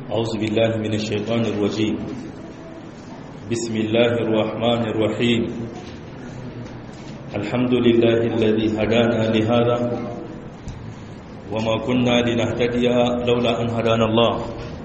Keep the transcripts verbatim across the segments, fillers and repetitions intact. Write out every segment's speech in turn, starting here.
أعوذ بالله من الشيطان الرجيم. بسم الله الرحمن الرحيم. الحمد لله الذي هدانا لهذا وما كنا لنهتدي لولا أن هدانا الله،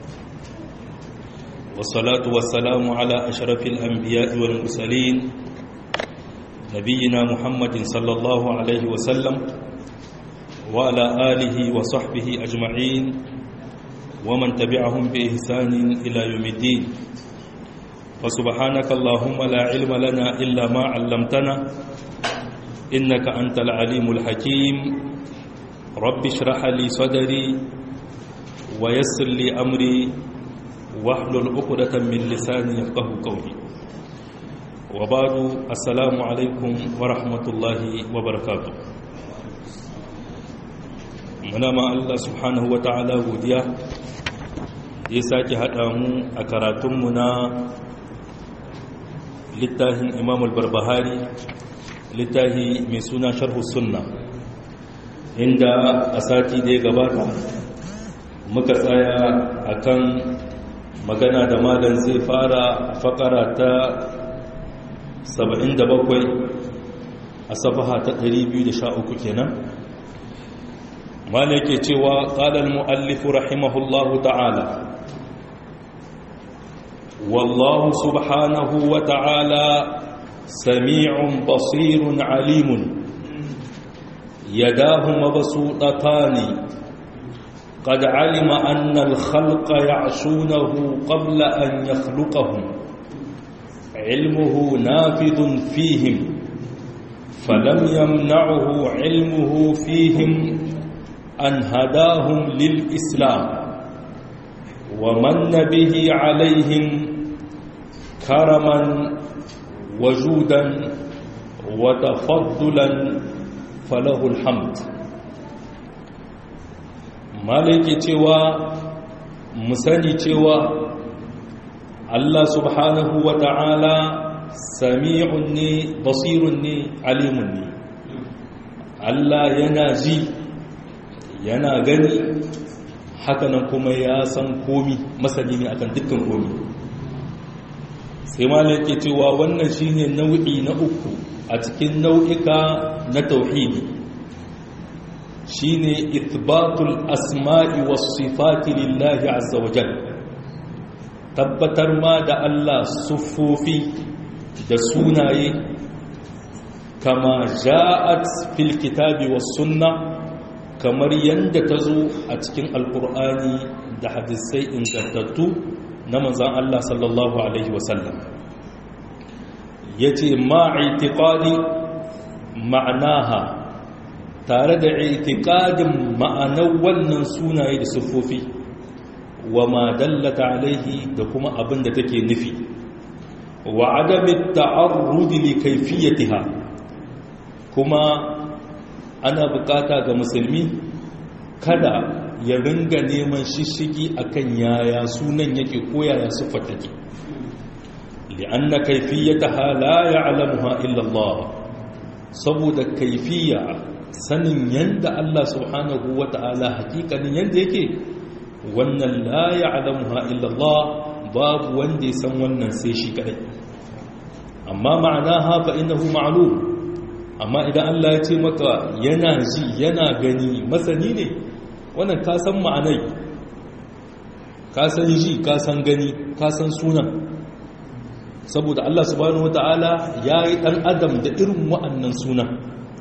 والصلاة والسلام على أشرف الأنبياء والمرسلين نبينا محمد صلى الله عليه وسلم وعلى آله وصحبه أجمعين ومن تبعهم بإحسان إلى يوم الدين. وسبحانك اللهم لا علم لنا إلا ما علمتنا إنك أنت العليم الحكيم. رب اشرح لي صدري ويسر لي أمري واحلل عقدة من لساني يفقهوا قولي. وبعد، السلام عليكم ورحمة الله وبركاته. muna ma Allah subhanahu wa ta'ala godiya ya sake haɗa mu a karatunmu na littafin Imam al-Barbahari, littafi mai suna Sharhu Sunna, inda a sati da ya gabata muka tsaya akan magana da malam zai fara fakara ta saba'in da bakwai a safaha ta ɗari biyu da sha uku kenan. malai ke cewa qala al-muallif rahimahullahu ta'ala, wallahu subhanahu wa ta'ala sami'un basirun alimun, yadahu mabsuutatan qad alima anna al-khalqa ya'shunahu qabla an yakhluqahum, ilmuhu nafidun fihim falam yamna'uhu ilmuhu fihim أن هداهم للإسلام ومن به عليهم كرما وجودا وتفضلا فله الحمد. مالك تيوا مسني تيوا الله سبحانه وتعالى سميعني بصيرني عليمني. الله يناجي yana gani, hakanan kuma ya san komi, masani ne akan dukkan komi. sai malai ke cewa wannan shine nau'i na uku a cikin nau'ika na tauhidi, shine ithbatul asma'i was sifati lillahi azza wa jalla, tabbatar ma da Allah siffofi da sunaye kama ja'at fil kitabi was sunnah, kamar yadda ta zo a cikin alkur'ani da hadisai ingantattu na manzan Allah sallallahu Alaihi wasallam. Ya ce ma'aitiƙadi ma'anaha, tare da aitikadin ma'anar wannan sunaye da siffofi, wa ma dallata alaihi da kuma abin da take nufi, wa adamin ta'arrudi li kaifiyatiha, kuma ana bukata ga musulmi kada ya ringa neman shishigi akan yaya sunan yake ko yaya siffar take, li'anna kayfiyataha la ya'lamuha illa Allah, saboda kaifiya sanin yanda Allah subhanahu wata'ala hakikanin yanda yake, wannan la ya'lamuha illa Allah, babu wanda ya san wannan sai shi kadai. amma ma'anaha fa innahu ma'lum, amma idan Allah ya ce maka yana ji yana gani masani ne, wannan ka san ma'anai, ka san ji ka san gani ka san sunan, saboda Allah subhanahu wata'ala ya yi ɗan adam da irin wa'annan sunan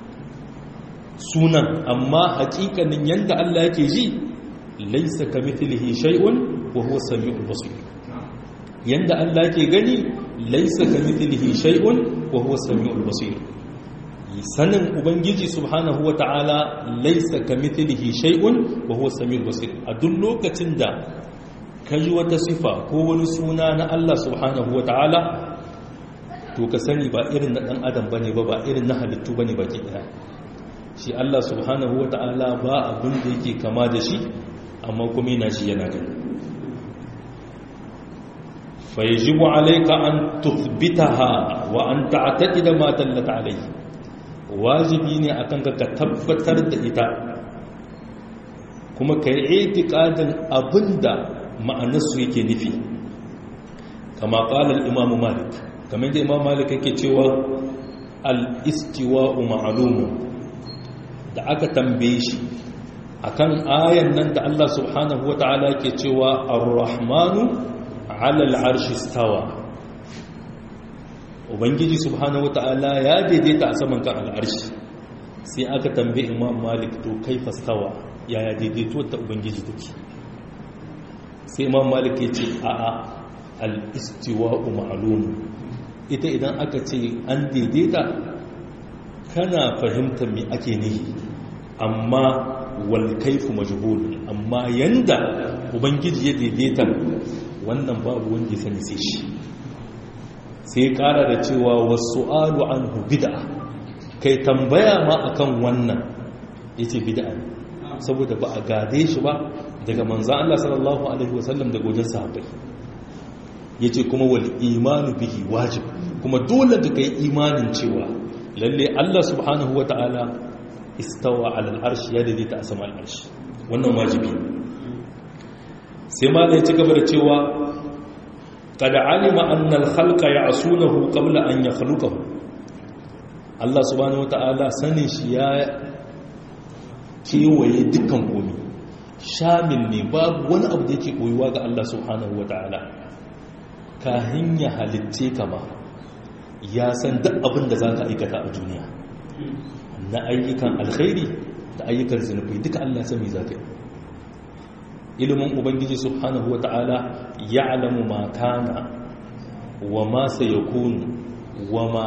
sunan amma hakikanin yanda Allah yake ji, laisa kamithlihi shay'un wa huwa samiul basir. yanda Allah yake gani, laisa kamithlihi shay'un wa huwa samiul basir. sanin ubangiji subhanahu wata'ala laisa kamithlihi shay'un wa huwa samiul basir. a duk lokacin da kaji wata sifa ko wani suna na Allah subhanahu wata'ala, to ka sani ba irin na dan adam bane ba, ba irin na halittu bane baki daya. shi Allah subhanahu wata'ala ba abin da yake kama da shi, amma kuma yana shi yana gani. fa yajibu alayka an tuthbitaha wa an ta'taqida ma dallat alayhi, wajibi ne akan ka tabbatar da ita kuma ka yi itikadin abinda ma'anarsu yake nufi kama qala al-imam malik kamar da imam malik yake cewa al-istiwa'u ma'lumun da aka tambaye shi akan ayan nan da Allah subhanahu wata'ala ke cewa ar-rahmanu 'ala al-'arshi istawa ubangiji subhanahu wata'ala ya daidaita a saman kan al-'arshi sai aka tambaye imam malik to kaifa istawa yaya daidaito ta ubangiji take sai imam malik ya ce a'a al-istiwa'u ma'lum ita idan aka ce an daidaita kana fahimtar me ake nihi amma wal kaifu majhul amma yanda ubangiji ya daidaita wannan babu wanda ya sani sai shi sai ya kara da cewa wasu'alu anhu bid'a kai tambaya ma akan wannan yace bid'a saboda ba a gade shi ba daga manzo Allah sallallahu alaihi wasallam daga wajen sahabbai yace kuma wal imanu bihi wajib kuma dole ka kai imanin cewa lalle Allah subhanahu wataala istawa ala al-arsh ya daidaita a sama al-arsh wannan wajibi sai ma ya ci gaba da cewa qad alima anna al-khalqa ya'sunahu qabla an yakhluqahu Allah subhanahu wataala sanin shi ya kewaye dukkan komai shamil ne babu wani abu da yake koyuwa ga Allah subhanahu wataala kahin ya halitte ka ba ya san duk abin da za ka aikata a duniya na ayyukan alkhairi da ayyukan zunubi duka Allah sami za ka yi ilimin ubangiji subhanahu wata'ala ya alamu ma kana wa ma sayakunu wa ma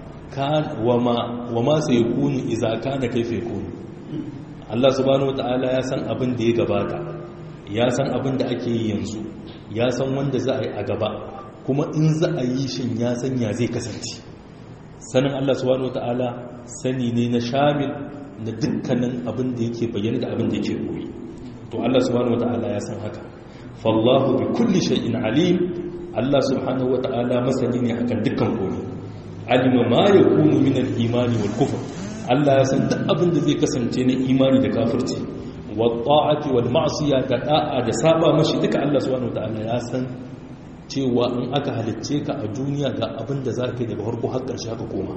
wa ma sayakunu idza kana kaifa yakunu Allah subhanahu wata'ala ya san abin da ya gabata ya san abin da ake yi yanzu ya san wanda za a yi a gaba kuma in za a yi shin ya sanya zai kasance sanin Allah subhanahu wata'ala sani ne na shamil na dukkanin abin da yake bayyana da abin da yake koyi to Allah subhanahu wata'ala ya san haka fallahu bi kulli shay'in alim Allah subhanahu wata'ala masani ne akan dukkan komai alima ma yakunu min al-imani wal kufr Allah ya san duk abin da zai kasance na imani da kafirci wa ta'ati wal ma'siyah da da'a da saba mashi duka Allah subhanahu wata'ala ya san cewa in aka halicce ka a duniya ga abin da za ka yi daga harko har ƙarshe haka koma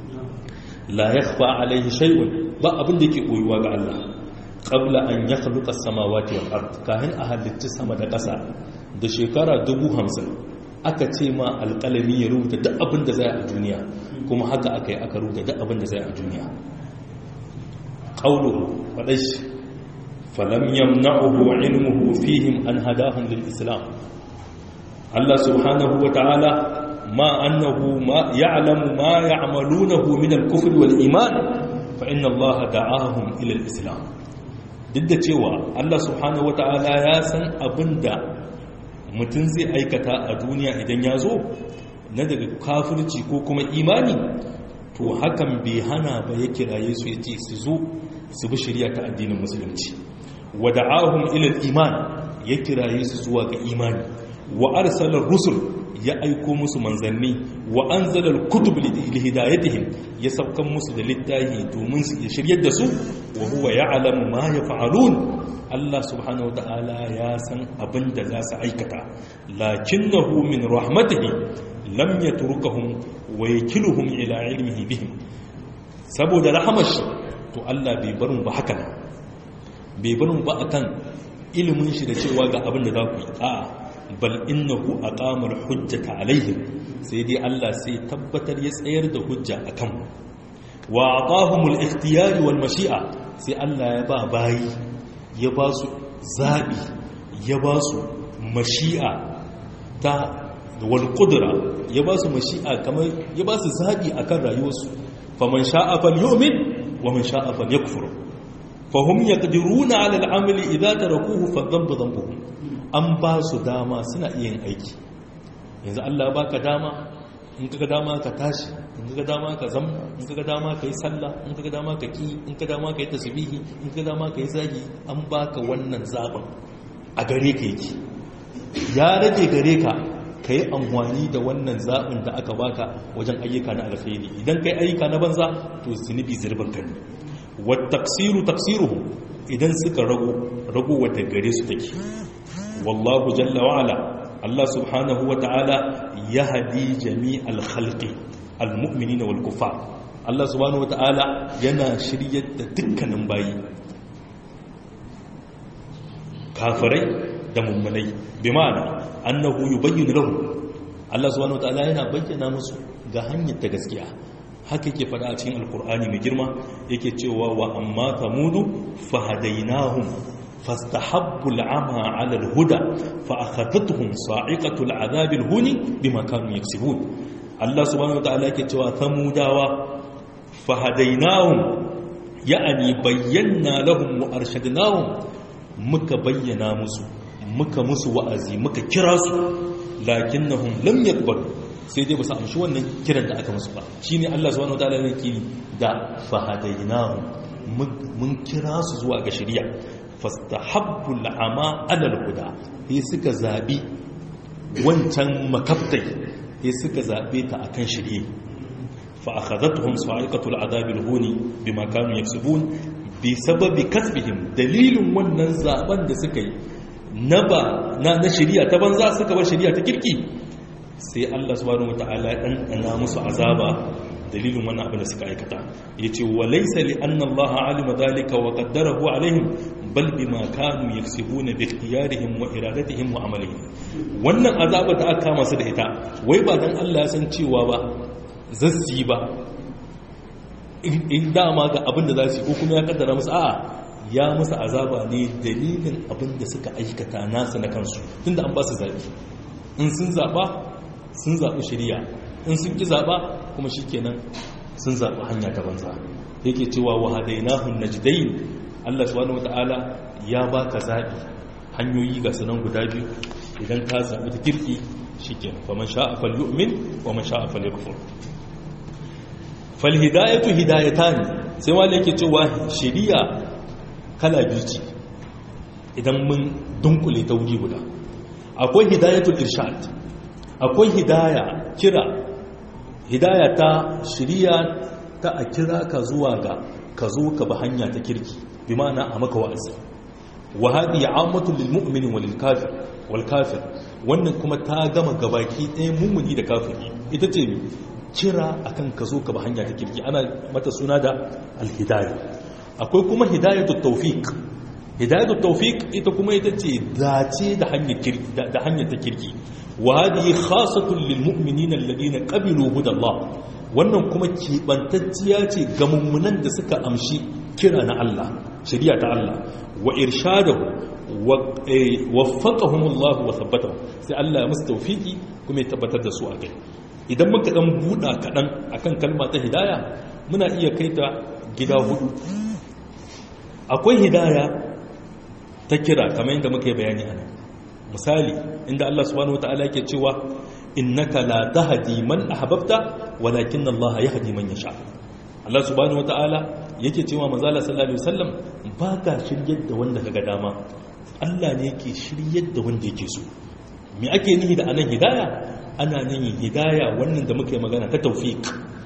la ya fa alaihi shay'un ba abin da yake koyuwa ga Allah qabla an yakhluqa as-samawati wal ard kahin a halicci sama da ƙasa da shekara dubu hamsin aka ce ma alƙalami ya rubuta duk abin da zai a duniya kuma haka aka yi aka rubuta duk abin da zai a duniya qawluhu fadash falam yamna'uhu ilmuhu fihim an hadahum lil islam Allah subhanahu wa ta'ala ma annahu ma ya'lamu ma ya'malunahu min al-kufr wal iman fa inna Allah da'ahum ila al-islam duk da cewa Allah subhanahu wa ta'ala ya san abinda mutum zai aikata a duniya idan ya zo na daga kafirci ko kuma imani to hakan bai hana ba ya kiraye su yace su zo su bi shari'a ta addinin musulunci wa da'ahum ila al-iman ya kiraye su zuwa ga imani wa arsalar rusul ya aiko musu manzanni wa anzalar kutub lihidayatihim ya saukan musu da littafi domin su ya shiryar da su wa huwa ya'lamu ma yaf'alun Allah subhanahu wata'ala ya san abin da za su aikata lakinnahu min rahmatihi lam yatrukahum wa yakiluhum ila ilmihi bihim saboda rahamashi to Allah bai bar mu ba haka bai bar mu ba akan ilimin shi da cewa ga abin da za ku yi a'a bal innahu aqama al-hujjata alaihim sai dai Allah sai tabbatar ya tsayar da hujja akan mu wa atahum al-ikhtiyar wal mashi'a sai Allah ya ba bayi ya ba su zabi ya ba su mashi'a ta wal qudra ya ba su mashi'a kamar ya ba su zabi akan rayuwarsu faman sha'a falyu'min wa man sha'a falyakfur fahum yaqdiruna 'ala al-'amali idha tarakuhu fadhanbu dhanbuhum an ba su dama suna iya yin aiki yanzu Allah ba ka dama in ka dama ka tashi in ka dama ka zama in ka dama ka yi sallah in ka dama ka ki in ka dama ka yi tasbihi in ka dama ka yi zagi an ba ka wannan zaɓin a gare ka yake ya rage gare ka ka yi amfani da wannan zaɓin da aka baka wajen ayyuka na alkhairi idan ka yi ayyuka na banza to zunubi zirbin ka ne wa taksiru taksiruhu idan suka rago rago wata gare su take wallahu jalla wa ala Allah subhanahu wa ta'ala yahdi jami'al khalqi almu'minina wal kuffar Allah subhanahu wa ta'ala yana shiryar da dukkanin bayi kafirai da mummunai bi ma'ana annahu yubayyinu lahum Allah subhanahu wa ta'ala yana bayyana musu ga hanyar ta gaskiya haka yake fada a cikin alkur'ani mai girma yake cewa wa amma tamudu fahadainahum fastahabbu al'ama 'ala al-huda fa akhadhatuhum sa'iqatu al-'adhab al-huni bima kanu yaksibun Allah subhanahu wa ta'ala yake cewa tamudawa fahadainahum ya'ani bayyana lahum wa arshadnahum muka bayyana musu muka musu wa'azi muka kira su lakinnahum lam yaqbalu sai dai ba su amshi wannan kiran da aka musu ba shine Allah subhanahu wataala ne kiri da fahadainahu mun kira su zuwa ga shari'a fastahabbu al'ama 'ala al-huda sai suka zabi wancan makaftai sai suka zabe ta akan shari'a fa akhadathum sa'iqatu al-'adab al-huni bima kanu yaksubun bi sababi kasbihim dalilin wannan zaben da suka yi na ba na shari'a ta banza suka bar shari'a ta kirki sai Allah subhanahu wataala ya ɗanɗana musu azaba dalilin wannan abin da suka aikata yace walaysa li anna Allah alima dhalika wa qaddarahu alaihim bal bima kanu yaksubuna bi ikhtiyarihim wa iradatihim wa amalihim wannan azaba da aka kama su da ita wai ba dan Allah ya san cewa ba zassi ba in dama ga abin da za su yi ko kuma ya kaddara musu a'a ya musu azaba ne dalilin abin da suka aikata nasa na kansu tunda an ba su zabi in sun zaba sun zaɓi shari'a in sun ƙi zaɓa kuma shi kenan sun zaɓi hanya ta banza yake cewa wa hadainahun najdain Allah subhanahu wata'ala ya baka zaɓi hanyoyi ga sanan guda biyu idan ka zaɓi ta kirki shikenan fa man sha'a falyu'min wa man sha'a falyakfur fal hidayatu hidayatan sai wanda yake cewa shari'a kala biyu ce idan mun dunkule ta wuri guda akwai hidayatul irshad akwai hidaya kira hidaya ta shiriya ta a kira ka zuwa ga ka zo ka ba hanya ta kirki bi ma'ana a maka wa'azi wa hadi ammatu lil mu'min wal kafir wal kafir wannan kuma ta gama gabaki ɗaya mummuni da kafiri ita ce kira akan ka zo ka ba hanya ta kirki ana mata suna da al hidaya akwai kuma hidayatut tawfiq hidayatut tawfiq ita kuma ita ce dace da hanyar kirki da hanyar ta kirki وهذه خاصة للمؤمنين الذين قبلوا هدى الله wannan kuma kibantacciya ce ga mummunan da suka amshi kira na Allah shari'a ta Allah wa irshadahu wa waffaqahum Allah wa thabbatahu sai Allah ya musu tawfiki kuma ya tabbatar da su a kai idan muka dan buda kadan akan kalma ta hidaya muna iya kaita gida hudu akwai hidaya ta kira kamar yadda muka yi bayani a nan misali inda Allah subhanahu wataala yake cewa innaka la tahdi man ahbabta walakin Allah yahdi man yasha Allah subhanahu wataala yake cewa manzo Allah sallallahu alaihi wasallam baka shiryar da wanda kaga dama Allah ne yake shiryar da wanda yake so me ake nihi da anan hidaya ana nihi hidaya wannan da muke magana ta tawfik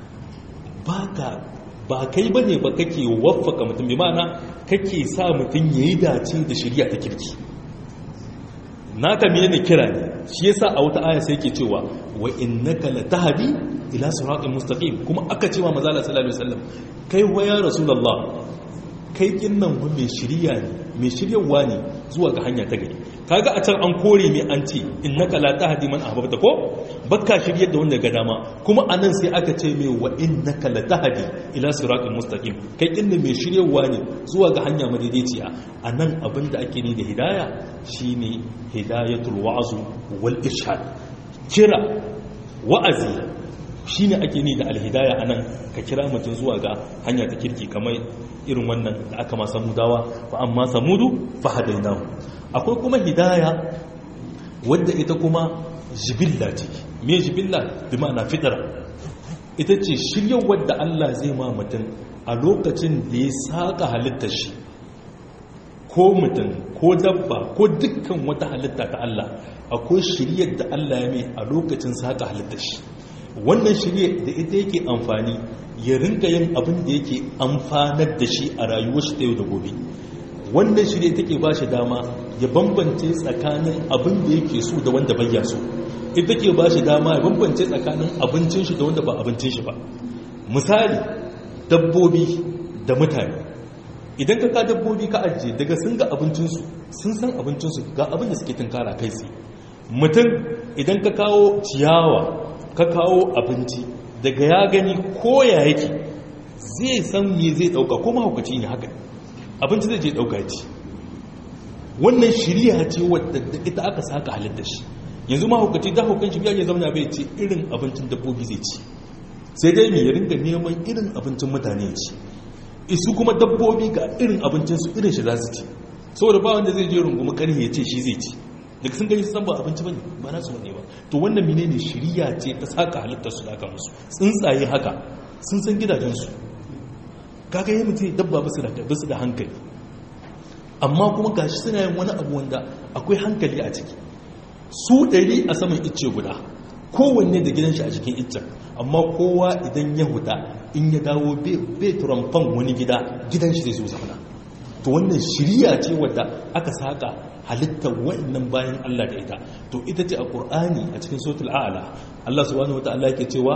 baka ba kai bane ba kake waffaka mutum bi ma'ana kake sa mutum yayi dace da shari'a ta kirki naka me ne kira ne shi yasa a wata aya sai yake cewa wa innaka latahdi ila siratin mustaqim kuma aka cewa manzo Allah sallallahu alaihi wasallam kai wa ya rasulullah kai kinnan wa mai shiriya ne mai shiryawa ne zuwa ga hanya ta gari kaga a can an kore mai an ce innaka latahdi man ahbabta ko bakka shiryar da wanda ga dama kuma anan sai aka ce mai wa innaka latahdi ila siratin mustaqim kai kinnan mai shiryawa ne zuwa ga hanya madaidaiciya anan abinda ake ni da hidaya shine hidayatul wa'z wal irshad kira wa'azi shine ake ni da alhidaya anan ka kira mutum zuwa ga hanya ta kirki kamar irin wannan da aka ma samudawa fa amma samudu fa hadainahu akwai kuma hidaya wadda ita kuma jibilla ce me jibilla bi ma'ana fitra ita ce shiryar wadda Allah zai ma mutum a lokacin da ya saka halittar shi ko mutum ko dabba ko dukkan wata halitta ta Allah akwai shiryar da Allah ya mai a lokacin saka halittar shi wannan shiryar da ita yake amfani ya rinka yin abin da yake amfanar da shi a rayuwar shi ta yau da gobe wannan shirya take ba shi dama ya bambance tsakanin abin da yake so da wanda bai so, ita take ba shi dama ya bambance tsakanin abincin shi da wanda ba abincin shi ba. Misali dabbobi da mutane, idan ka ka dabbobi ka ajiye daga sun ga abincinsu sun san abincinsu ga abin da suke tunkara kai tsaye. Mutum idan ka kawo ciyawa ka kawo abinci daga ya gani ko ya yake zai san me zai dauka, kuma hukaci ne haka abinci zai je dauka ci. wannan shiriya ce wadda ita aka saka halitta shi. yanzu ma hukaci da hukan shi ya zama bai ce irin abincin dabbobi zai ci, sai dai me ya ringa neman irin abincin mutane ya ci. isu kuma dabbobi ga irin abincinsu irin shi za su ci, saboda ba wanda zai je rungumi karhe ya ce shi zai ci, daga sun gani san ba abinci bane ba nasu bane ba. to wannan menene shiriya ce ta saka halittar su da aka musu. tsuntsaye haka sun san gidajensu, kaga yayin mutum dabba basu da basu da hankali, amma kuma gashi suna yin wani abu wanda akwai hankali a ciki. su ɗari a saman icce guda, kowanne da gidan shi a cikin iccen, amma kowa idan ya huda in ya dawo bai turamfan wani gida gidan shi zai so zauna. to wannan shiriya ce wadda aka saka halittar wa'annan bayan Allah da ita. to ita ce a Qur'ani a cikin suratul a'la Allah subhanahu wataala yake cewa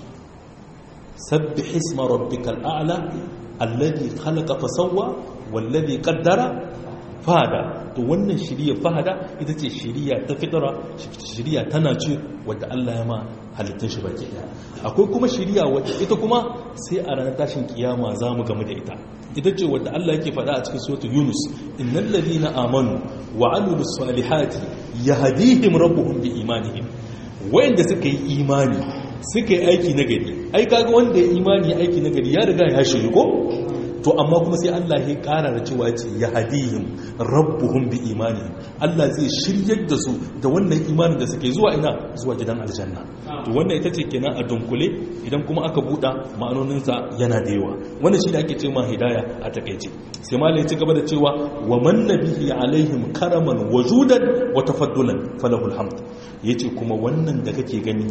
sabbih isma rabbikal a'la alladhi khalaqa fasawwa walladhi qaddara fahada. to wannan shiriya fahada ita ce shiriya ta fitara, shiriya tana ce wadda Allah ya ma halittun shi baki daya. akwai kuma shiriya wadda ita kuma sai a ranar tashin kiyama za mu gamu da ita. ita ce wadda Allah yake faɗa a cikin suratul Yunus, innal ladina amanu wa amilus salihati yahdihim rabbuhum bi imanihim. wayanda suka yi imani suka yi aiki nagari, ai kaga wanda ya imani ya aiki nagari ya riga ya shiri ko. to amma kuma sai Allah ya ƙara da cewa ce yahdihim rabbuhum bi imanihim, Allah zai shiryar da su da wannan imanin da suke zuwa ina zuwa gidan aljanna. to wannan ita ce kenan a dunkule, idan kuma aka buɗa ma'anoninsa yana da yawa. wannan shi da ake cewa hidaya a takeice. sai malai ya ci gaba da cewa wa man nabihi alaihim karaman wajudan wa tafaddulan falahul hamd. yace kuma wannan da kake gani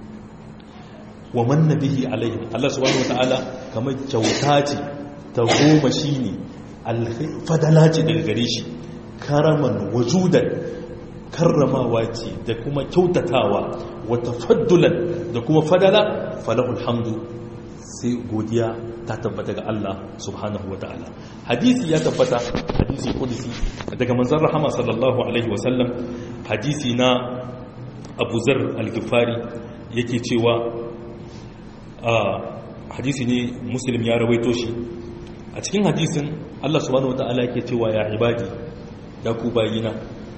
wa man nabihi alaihim, Allah subhanahu wataala kamar kyauta ce ta goma shi ne fadala ce daga gare shi, karaman wajudan karramawa ce da kuma kyautatawa, wata faddulan da kuma fadala, falahul hamdu, sai godiya ta tabbata ga Allah subhanahu wa ta'ala. hadisi ya tabbata, hadisi kudusi daga manzon rahama sallallahu alaihi wasallam, hadisi na Abu Zar al-Ghifari yake cewa a hadisi ne Muslim ya rawaito shi. a cikin hadisin Allah subhanahu wata'ala yake cewa ya ibadi, ya ku bayina,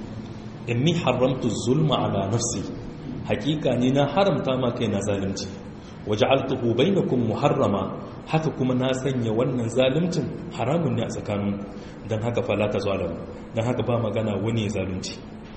inni haramtu zulma ala nafsi, hakika ne na haramta ma kai na zalunci, waja'altuhu bainakum muharrama, haka kuma na sanya wannan zaluncin haramun ne a tsakanin, dan haka fala ta zalamu, dan haka ba magana wani zalunci.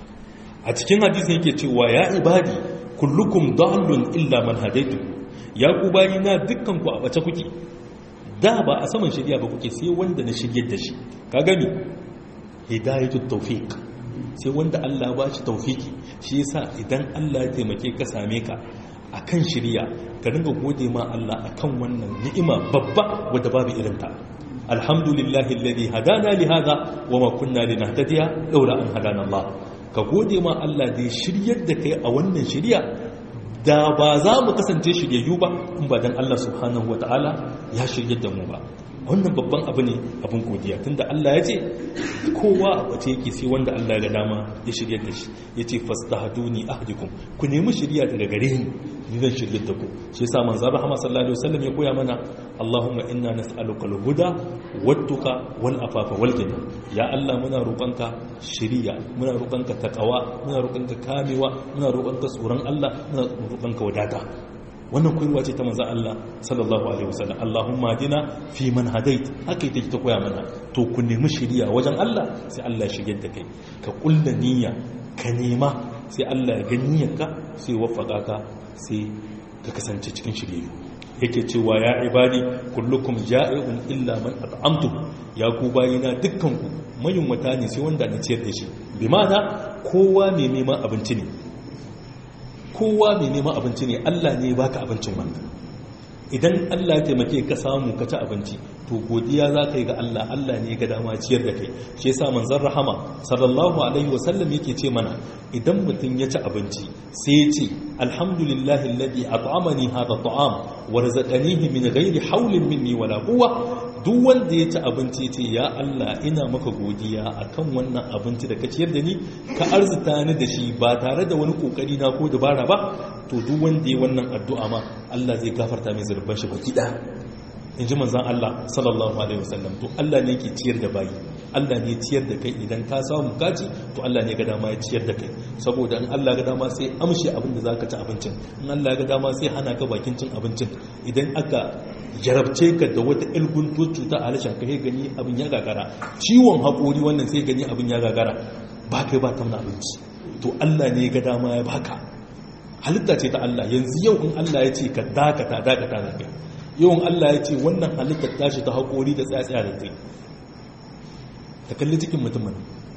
a cikin hadisin yake cewa ya ibadi kullukum dallun illa man hadaitu, ya ku bayina dukkan ku a bace kuke, da ba a saman shirya ba kuke, sai wanda na shiryar da shi. ka gani hidayatul tawfiq, sai wanda Allah ba shi tawfiki. shi yasa idan Allah ya taimake ka same ka akan shirya, ka dinga gode ma Allah akan wannan ni'ima babba wadda babu irin ta. alhamdulillahi alladhi hadana li hadha wa ma kunna linahtadiya laula an hadana Allah. ka gode ma Allah da ya shiryar da kai a wannan shirya, da ba za mu kasance shiryayyu ba in ba dan Allah subhanahu wataala ya shiryar da mu ba. wannan babban abu ne, abin godiya, tunda Allah ya ce kowa a wace yake sai wanda Allah ya ga dama ya shiryar da shi. yace fastahduni ahdikum, ku nemi shiriya daga gare ni, ni zan shiryar da ku. shi yasa manzon rahama sallallahu alaihi wasallam ya koya mana, Allahumma inna nas'aluka al-huda wat-tuqa wal-afafa wal-ghina. ya Allah muna roƙonka shiriya, muna roƙonka taqwa, muna roƙonka kamewa, muna roƙonka tsoron Allah, muna roƙonka wadata. wannan koyarwa ce ta manzon Allah sallallahu alaihi wasallam. Allahumma hadina fi man hadait, haka ita ta koya mana. to ku nemi shiriya wajen Allah, sai Allah ya shiryar da kai. ka kulla niyya, ka nema, sai Allah ya ga niyyarka, sai ya waffaka ka, sai ka kasance cikin shiryayyu. yake cewa ya ibadi kullukum ja'i'un illa man at'amtu, ya ku bayina dukkan ku mayunwata ne sai wanda na ciyar da shi. bi ma'ana kowa mai neman abinci ne, kowa mai neman abinci ne, Allah ne baka abincin wannan. idan Allah ya taimake ka samu ka ci abinci to godiya za ka yi ga Allah Allah ne ga dama ciyar da kai shi yasa manzon rahama sallallahu alaihi wasallam yake ce mana idan mutum ya ci abinci sai ya ce alhamdulillahi alladhi at'amani hadha at'am wa razaqanihi min ghairi hawlin minni wala quwwa duk wanda ya ci abinci ce ya Allah ina maka godiya akan wannan abinci da ka ciyar da ni ka arzuta ni da shi ba tare da wani kokari na ko dabara ba to duk wanda ya wannan addu'a ma Allah zai gafarta mai zurban shi baki da inji manzon Allah sallallahu alaihi wasallam to Allah ne yake ciyar da bayi Allah ne ciyar da kai idan ka samu kaci to Allah ne ga dama ya ciyar da kai saboda in Allah ga dama sai amshe abin da zaka ci abincin in Allah ga dama sai hana ka bakin cin abincin idan aka jarabce ka da wata ilgun cuta a harshen kai gani abin ya gagara ciwon haƙori wannan sai gani abin ya gagara ba kai ba tamna abinci to Allah ne ga dama ya baka halitta ce ta Allah yanzu yau in Allah ya ce ka dakata dakata da kai yau in Allah ya ce wannan halittar tashi ta haƙori da tsatsaya da kai ta kalli cikin mutumin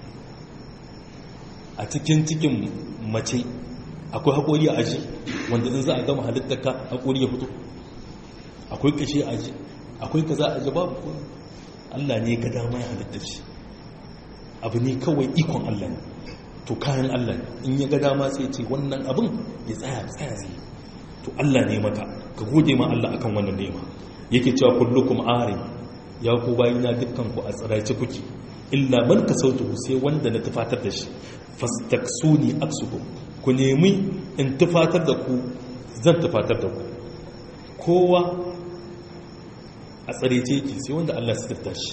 a cikin cikin mace akwai haƙori a aji wanda in za a gama halittar ka haƙori ya fito akwai kashe a aji akwai ka za a ji babu Allah ne ga dama ya halittar shi abu ne kawai ikon Allah ne to kayan Allah ne in ya ga dama sai ce wannan abin ya tsaya tsaya zai to Allah ne maka ka gode ma Allah akan wannan nema yake cewa kullukum ari ya ku bayina dukkan ku a tsiraice kuke illa man kasautu sai wanda na tufatar da shi fastaksuni aksukum ku nemi in tufatar da ku zan tufatar da ku kowa a tsiraice yake sai wanda Allah ya sitirta shi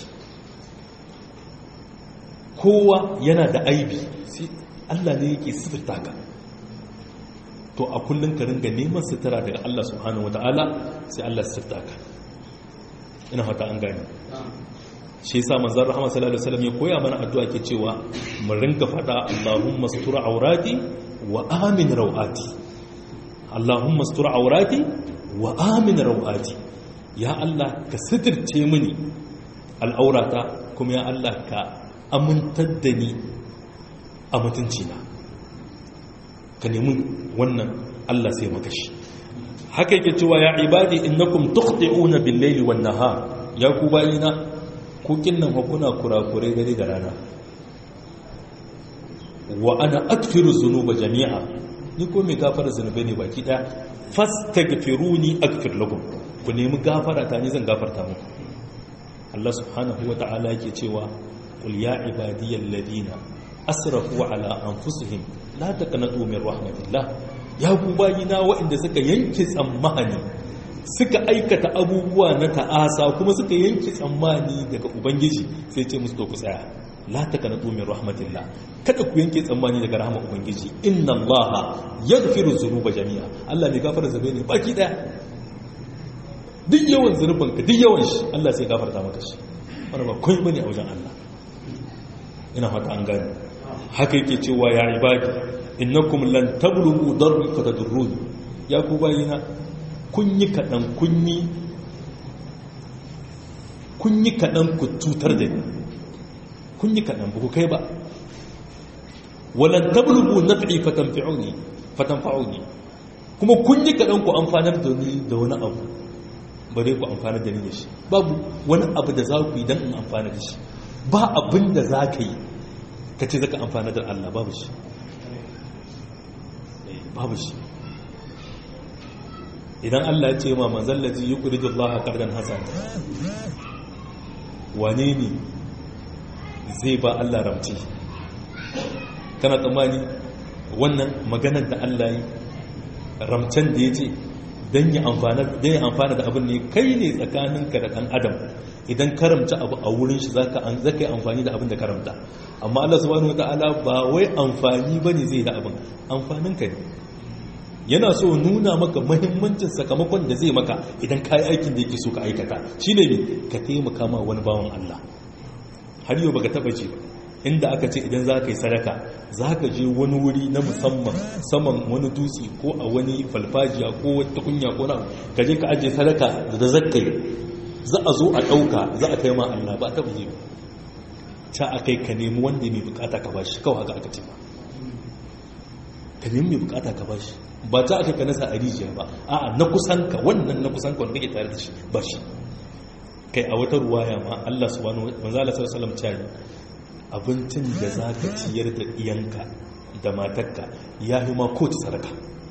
kowa yana da aibi sai Allah ne yake sitirta ka to a kullum ka ringa neman sitira daga Allah subhanahu wata'ala sai Allah sitirta ka ina fata an gane shi yasa manzon rahama sallallahu alaihi wasallam ya koya mana addu'a ke cewa mu ringa fada Allahumma astur aurati wa amin rawati Allahumma astur aurati wa amin rawati ya Allah ka sitirce mini al'aurata kuma ya Allah ka amintar da ni a mutunci na ka nemi wannan Allah sai maka shi haka yake cewa ya ibadi innakum tukhti'una bil-layli wan-nahar ya ku bayina ku kinnan kuna kurakurai dare da rana wa ana aghfiru dhunuba jami'a ni ko mai gafara zunubai ne baki daya fastaghfiruni aghfir lakum ku nemi gafara ta ni zan gafarta muku Allah subhanahu wa ta'ala yake cewa qul ya ibadiyal ladina asrafu ala anfusihim la taqnatu min rahmatillah ya ku bayina waɗanda suka yanke tsammani suka aikata abubuwa na ta'asa kuma suka yanke tsammani daga ubangiji sai ce musu to ku tsaya la taqnatu min rahmatillah kada ku yanke tsammani daga rahmar ubangiji inna allaha yaghfiru dhunuba jami'a Allah ne gafara zabe ne baki daya duk yawan zunubanka duk yawan shi Allah sai gafarta maka shi wannan ba kai bane a wajen Allah ina fata an gane haka yake cewa ya ibadi innakum lan tablughu darbi fatadurruni ya ku bayina kun yi kadan kunyi kun yi kadan ku tutar da ni kun yi kadan ba ku kai ba walan tablughu naf'i fatanfa'uni fatanfa'uni kuma kun yi kadan ku amfanar da ni da wani abu bare ku amfanar da ni da shi babu wani abu da za ku yi dan in amfana da shi ba abin da za ka yi ka ce zaka amfana da Allah babu shi babu shi idan Allah ya ce ma manzal ladhi yuqridu Allah qardan hasana wane ne zai ba Allah ramci kana tsammani wannan maganar da Allah yi ramcen da yace dan ya amfana dan ya amfana da abin ne kai ne tsakaninka da dan adam idan karamta abu a wurin shi zaka an zaka yi amfani da abin da karamta amma Allah subhanahu wataala ba wai amfani bane zai da abin amfanin ka ne yana so nuna maka muhimmancin sakamakon da zai maka idan kai aikin da yake so ka aikata shine ne ka taimaka ma wani bawan Allah har yau baka taba ji inda aka ce idan zaka yi sadaka zaka je wani wuri na musamman saman wani dutse ko a wani falfajiya ko wata kunya ko na ka je ka aje sadaka da zakkai za a zo a ɗauka za a kai ma Allah ba ta buji ta a kai ka nemi wanda mai bukata ka bashi kawai haka aka ce ba ka nemi mai bukata ka bashi ba ta aka ka nasa a rijiya ba a'a na kusanka wannan na kusanka wanda kake tare da shi ba shi kai a wata ruwaya ma Allah subhanahu wa ta'ala sallallahu alaihi wasallam abincin da zaka ciyar da iyanka da matarka ya yi ma ko ta sadaka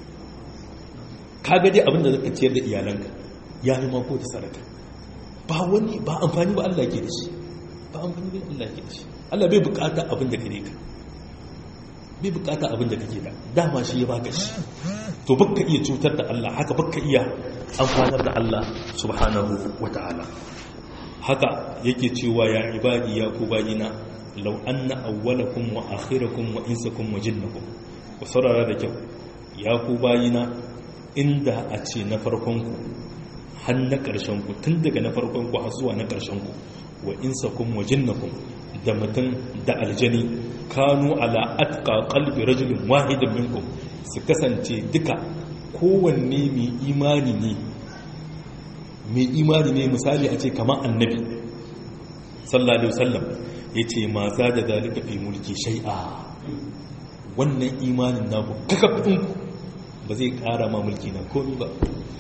kaga dai abin da zaka ciyar da iyalanka ya yi ma ko ta sadaka ba wani ba amfani ba Allah yake da shi ba amfani ba Allah yake da shi Allah bai bukata abin da kare ka bai bukata abin da kake da dama shi ya baka shi to baka iya cutar da Allah haka baka iya amfanar da Allah subhanahu wataala haka yake cewa ya ibadi ya ku bayina law anna awwalakum wa akhirakum wa insakum wa jinnakum ku saurara da kyau ya ku bayina inda a ce na farkon ku har na karshen ku tun daga na farkon ku har zuwa na karshen ku wa insakum wa jinnakum da mutum da aljani kanu ala atqa qalbi rajulin wahidin minkum su kasance duka kowanne mai imani ne mai imani ne misali a ce kamar annabi sallallahu alaihi wasallam yace ma za da zalika fi mulki shay'a wannan imanin naku kakafin ku ba zai kara ma mulki na komai ba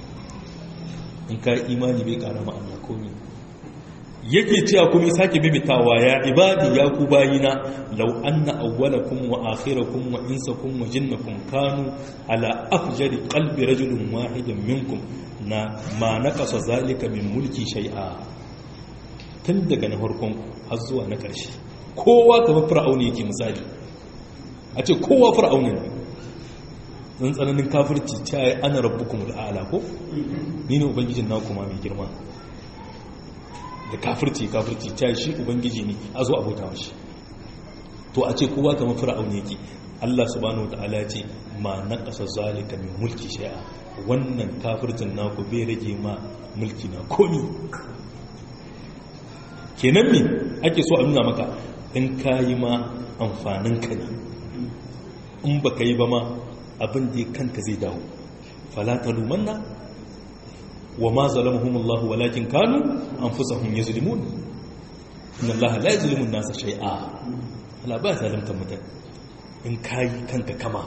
in ka imani bai kara ma Allah komai yake cewa kuma sake bibitawa ya ibadi ya ku bayina law anna awwalakum wa akhirakum wa insakum wa jinnakum kanu ala afjari qalbi rajulin wahidin minkum na ma naqasa zalika min mulki shay'a tun daga na farkon har zuwa na ƙarshe kowa kamar fir'auni yake misali a ce kowa fir'auni ne zan tsananin kafirci ta yi ana rabbukumul a'la ko ni ne ubangijin naku ma mai girma da kafirci kafirci ta shi ubangiji ne a zo abota shi to a ce kowa kamar fir'auni yake Allah subhanahu wataala ya ce ma naqasa zalika min mulki shay'a wannan kafircin naku bai rage ma mulki na komi kenan me ake so a nuna maka in kayi ma amfanin ka ne in baka yi ba ma abin da kanka zai dawo fala talumanna wa ma zalamahum Allah walakin kanu anfusahum yazlimun inna Allah la yuzlimu an-nasa shay'a Allah ba zalimta mutum in kayi kanka kama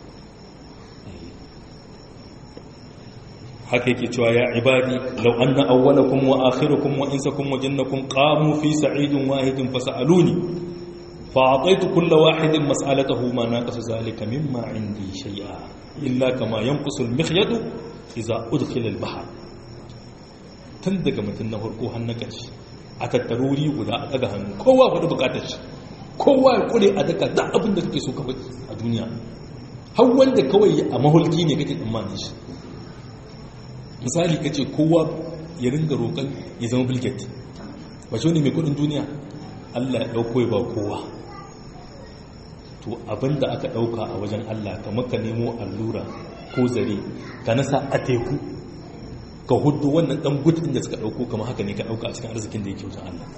haka yake cewa ya ibadi law anna awwalakum wa akhirakum wa insakum wa jinnakum qamu fi sa'idin wahidin fasaluni fa'ataitu kulla wahidin mas'alatahu ma naqasa zalika mimma 'indi shay'a illa kama yanqusu al-mikhyadu idza udkhila al-bahr tun daga mutun na farko har na ƙarshe a tattaruri guda a daga hannu kowa faɗi bukatar shi kowa ya kure a daga duk abin da kake so ka faɗi a duniya har wanda kawai a mahulki ne kake tsammanin shi misali ka ce kowa ya ringa roƙon ya zama bilget ba shi wani mai kudin duniya Allah ya ɗauko ya ba kowa to abinda aka ɗauka a wajen Allah kamar ka nemo allura ko zare ka nasa a teku ka hudu wannan ɗan gudun da suka ɗauko kamar haka ne ka ɗauka a cikin arzikin da yake wajen Allah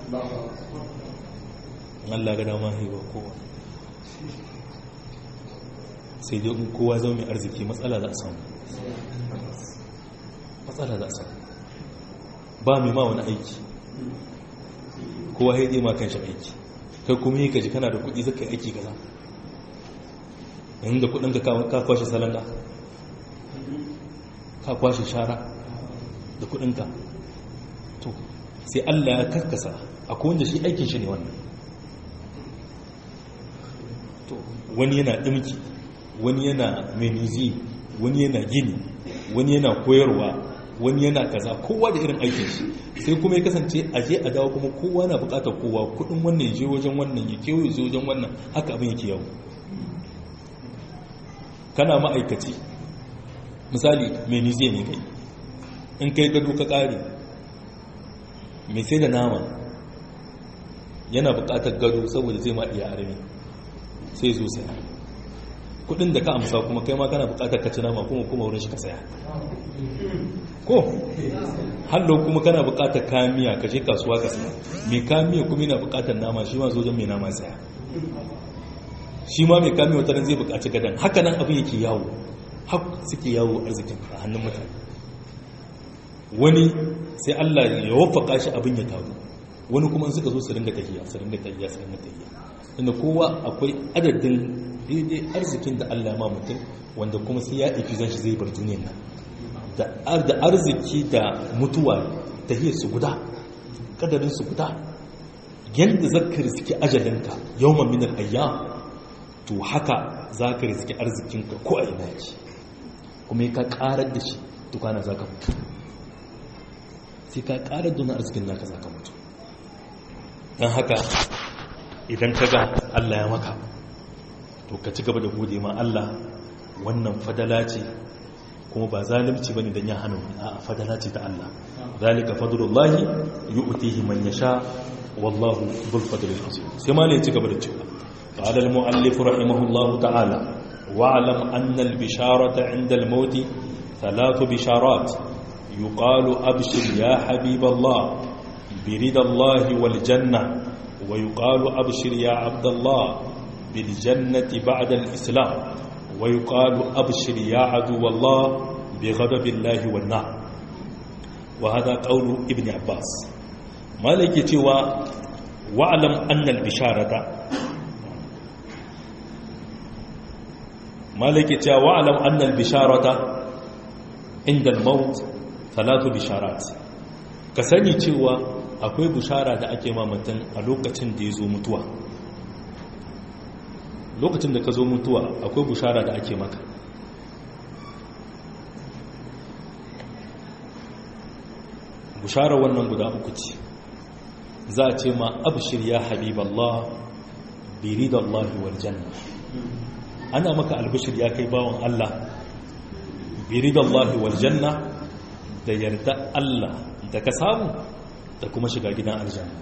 Allah ga dama ya ba kowa sai dai kowa zama mai arziki matsala za a samu matsala za a samu ba mai ma wani aiki kowa haidai ma kan shi aiki kai kuma yi kaji kana da kudi zaka yi aiki gaza yanzu da kudin ka kwashe salanga ka kwashe shara da kudinka to sai Allah ya karkasa akwai wanda shi aikin shi ne wannan to wani yana dimki wani yana menizi wani yana gini wani yana koyarwa wani yana kaza kowa da irin aikin shi sai kuma ya kasance a je a dawo kuma kowa na bukatar kowa kudin wannan je wajen wannan ya kewaye je wajen wannan haka abin yake yau kana ma'aikaci misali menizi ne kai in kai gado ka kare mai sai da nama yana bukatar gado saboda zai ma iya arami sai zo sai kudin da ka amsa kuma kai ma kana bukatar ka ci nama kuma kuma wurin shi ka saya ko hallo kuma kana bukatar kamiya ka je kasuwa ka saya mai kamiya kuma yana bukatar nama shi ma zo jan mai nama saya shi ma mai kamiya wata zai bukaci gadan haka nan abin yake yawo har suke yawo arzikin a hannun mutane wani sai Allah ya wafaka shi abin ya taru wani kuma suka zo su ringa tafiya su ringa tafiya su ringa tafiya inda kowa akwai adadin daidai arzikin da Allah ma mutum wanda kuma sai ya ifi zan shi zai bar duniyar nan da arziki da mutuwa ta hiyar su guda kadarin su guda yadda zaka riski ajalinka yawman min al-ayyam to haka zaka riski arzikinka ko a ina yake kuma ka karar da shi to kana zaka mutu sai ka karar da arzikin naka zaka mutu dan haka idan kaga Allah ya maka to ka ci gaba da gode ma Allah wannan fadala ce kuma ba zalunci bane dan ya hana wani a fadala ce ta Allah zalika fadlullahi yu'tihi man yasha wallahu dhul fadlil azim sai ma ne ci gaba da cewa qala al muallif rahimahullahu ta'ala wa'lam anna al bisharata 'inda al maut thalath bisharat yuqalu abshir ya habiballah biridallahi wal janna wa yuqalu abshir ya abdallah bil jannati ba'da al islam ويقال أبشر يا عدو الله بغضب الله والنار وهذا قول ابن عباس مالك يتوى واعلم أن البشارة مالك يتوى واعلم أن البشارة عند الموت ثلاث بشارات كسني يتوى akwai bishara da ake ma mutum a lokacin da ya zo mutuwa lokacin da ka zo mutuwa akwai bushara da ake maka bushara wannan guda uku ce za a ce ma abshir ya habiballah biridallahi wal janna ana maka albishir ya kai bawon Allah biridallahi wal janna da yarda Allah da ka samu da kuma shiga gidan aljanna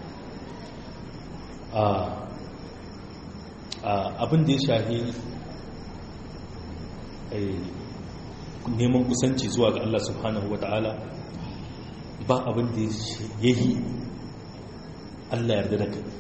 abin da ya shahi neman kusanci zuwa ga Allah subhanahu wa ta'ala ba abin da ya yi Allah yarda da kai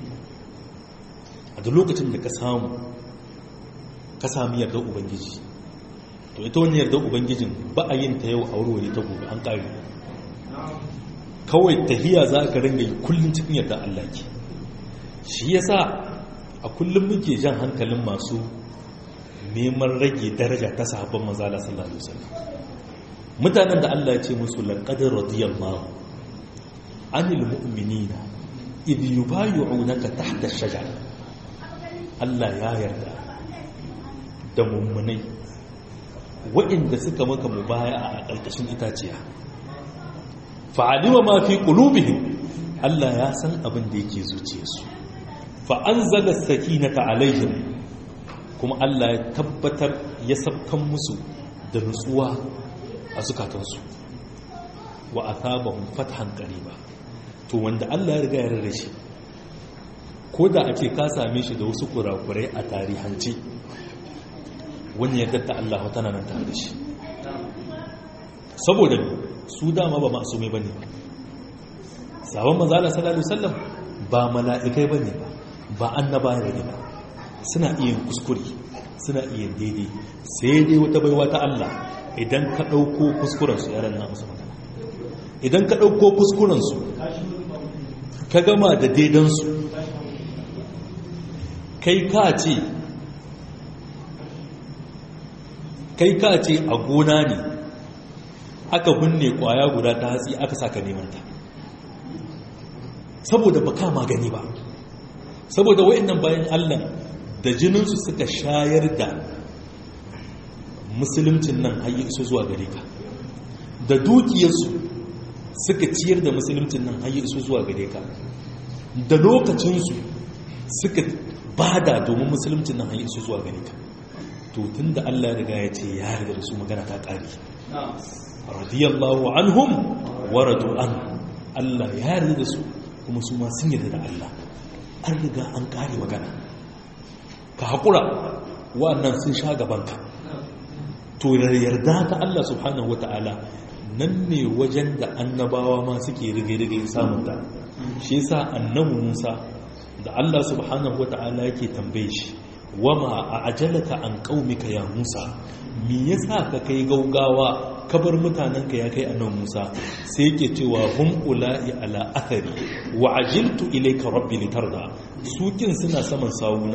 a da lokacin da ka samu ka sami yarda ubangiji to ita wani yarda ubangijin ba a yin ta yau a wurware ta gobe an ƙari kawai tahiya za ka ringa yi kullum cikin yarda Allah ke shi yasa a kullum muke jan hankalin masu neman rage daraja ta sahabban manzala sallallahu alaihi wasallam mutanen da Allah ya ce musu laqad radiyallahu anil mu'minina idh yubayyi'unaka tahta ash-shajara Allah ya yarda da mummunai waɗanda suka maka mubaya'a a ƙarƙashin itaciya fa'alima ma fi qulubihim Allah ya san abin da yake zuciyarsu fa'anzala sakinata alaihim kuma Allah ya tabbatar ya sabkan musu da nutsuwa a zukatansu wa athabahum fathan qariba to wanda Allah ya riga ya rarra shi ko da ake ka same shi da wasu kurakurai a tarihance wani ya datta Allah tana nan tare da shi saboda su dama ba masumai bane sabon manzo Allah sallallahu alaihi wasallam ba mala'ikai bane ba ba annaba ne ba suna iya kuskure suna iya daidai sai dai wata baiwa ta Allah idan ka dauko kuskuren su yaran na musu magana idan ka dauko kuskuren su ka gama da daidan su kai ka ce kai ka ce a gona ne aka binne kwaya guda ta hatsi aka saka neman ta saboda baka magani ba saboda wa'annan bayan Allah da jininsu suka shayar da musuluncin nan har yi iso zuwa gare ka da dukiyarsu suka ciyar da musuluncin nan har yi iso zuwa gare ka da lokacinsu suka bada domin musuluncin nan har yi iso zuwa gare ka to tun da Allah ya riga ya ce ya riga da su magana ta ƙari radiyallahu anhum wa radu an Allah ya riga da su kuma su ma sun yarda da Allah an riga an kare magana ka haƙura wa'annan sun sha gabanka to yarda ta Allah subhanahu wata'ala nan ne wajen da annabawa ma suke rige-rige samun ta shi yasa annabi Musa da Allah subhanahu wata'ala yake tambaye shi wama a ajalaka an qaumika ya Musa me yasa ka kai gaugawa ka bar mutanenka ya kai annabi Musa sai yake cewa hum ula'i ala athari wa ajiltu ilayka rabbi litarda su kin suna saman sawuna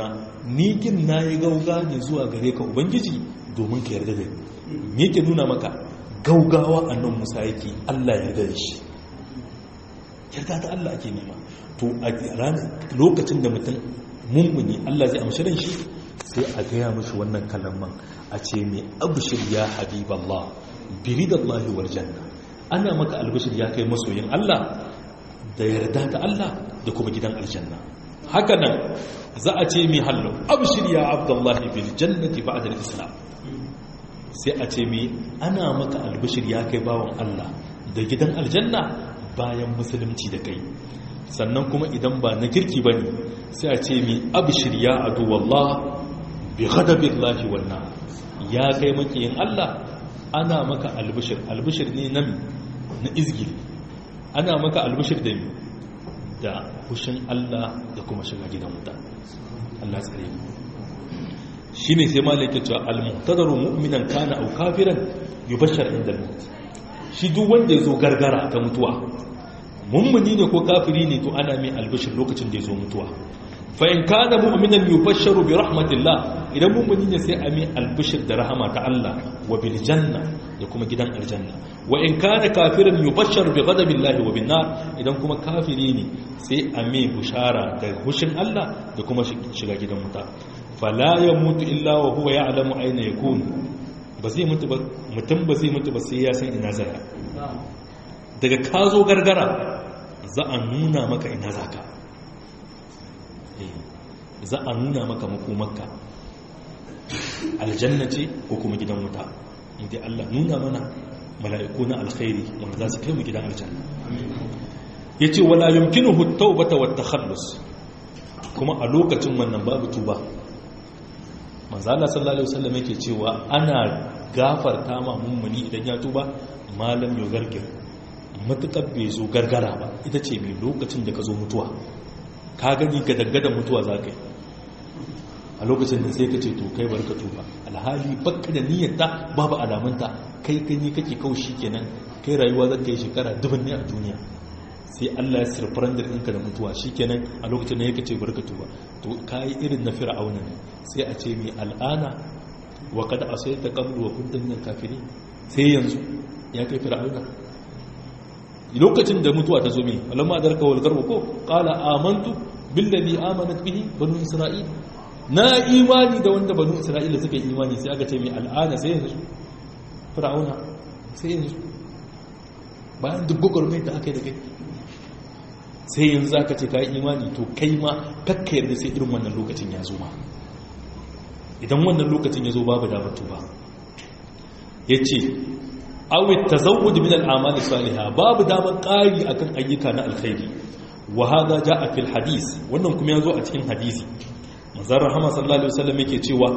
ni kin nayi gauga ne zuwa gare ka ubangiji domin ka yarda da ni me yake nuna maka gaugawa annan Musa yake Allah ya yarda da shi yarda ta Allah ake nema to a ranar lokacin da mutum mummuni Allah zai amshi ran shi sai a gaya mishi wannan kalaman a ce mai abshir ya habiballah biridallahi wal janna ana maka albashir ya kai masoyin Allah da yarda ta Allah da kuma gidan aljanna haka nan za a ce mai hallo abshir ya abdullahi bil jannati ba'da al-islam sai a ce mai ana maka albashir ya kai bawan Allah da gidan aljanna bayan musulunci da kai sannan kuma idan ba na kirki bane sai a ce mai abshir ya adu wallah bi ghadabillahi wan nar ya kai makiyin Allah ana maka albishir albishir ne na na izgil ana maka albishir da da hushin Allah da kuma shiga gidan wuta Allah tsare mu shine sai malaka cewa al-muhtadaru mu'minan kana aw kafiran yubashshar inda al-maut shi duk wanda yazo gargara ta mutuwa mummuni ne ko kafiri ne to ana mai albishir lokacin da yazo mutuwa fa in kana mu'minan yubashsharu bi rahmatillah idan mummuni ne sai a mai albishir da rahama ta Allah wa bil janna da kuma gidan aljanna wa in kana kafiran yubashsharu bi ghadabillahi wa bin nar idan kuma kafiri ne sai a mai bushara da hushin Allah da kuma shiga gidan wuta fala yamutu illa wa huwa ya'lamu ayna yakun ba zai mutu ba mutum ba zai mutu ba sai ya san ina zai daga ka zo gargara za a nuna maka ina zaka za a nuna maka makomarka aljanna ce ko kuma gidan wuta inda Allah nuna mana mala'iku na alkhairi wanda za su kai mu gidan aljanna yace wala yumkinuhu at-taubata wat-takhallus kuma a lokacin wannan babu tuba manzo Allah sallallahu alaihi wasallam yake cewa ana gafarta ma mummuni idan ya tuba malam yo gargir matukar bai zo gargara ba ita ce mai lokacin da ka zo mutuwa ka gani ga dangada mutuwa za ka yi a lokacin da sai ka ce to kai barka tuba alhali bakka da niyyarta babu alamanta kai gani kake kaushi kenan kai rayuwa za ka yi shekara dubin ne a duniya sai Allah ya sirfarandar ɗinka da mutuwa shi kenan a lokacin da ya kace barka tuba to ka yi irin na fir'auna ne sai a ce mai al'ana wa kada a sai ta kamru wa kuntan min kafiri sai yanzu ya kai fir'auna lokacin da mutuwa ta zo mai alamma adarka wal garbu ko qala amantu billazi amanat bihi banu isra'il na imani da wanda banu isra'ila suka yi imani sai aka ce mai al'ana sai yanzu fir'auna sai yanzu bayan duk gugurmai da aka yi da kai sai yanzu aka ce ka yi imani to kai ma kakka yarda sai irin wannan lokacin ya zo ma idan wannan lokacin ya zo babu damar tuba ya ce awit tazawwud min al-a'mal salihah babu damar ƙari akan ayyuka na alkhairi wa hada jaa fil hadith wannan kuma yazo a cikin hadisi manzon rahama sallallahu alaihi wasallam yake cewa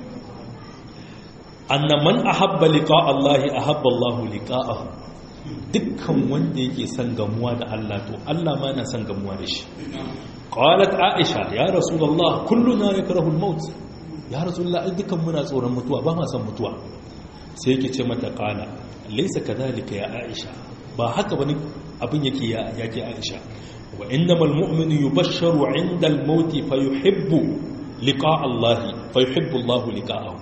anna man ahabba liqa Allah ahabba Allah liqa'ahu dukkan wanda yake son gamuwa da Allah to Allah ma yana son gamuwa da shi qalat aisha ya rasulullah kulluna yakrahu al-maut ya rasulullah dukkan muna tsoron mutuwa ba ma son mutuwa sai yake ce mata qala laysa kadhalika ya aisha ba haka bane abin yake ya yake aisha wa innamal mu'minu yubashsharu 'inda al-maut fayuhibbu liqa'a Allah fayuhibbu Allah liqa'ahu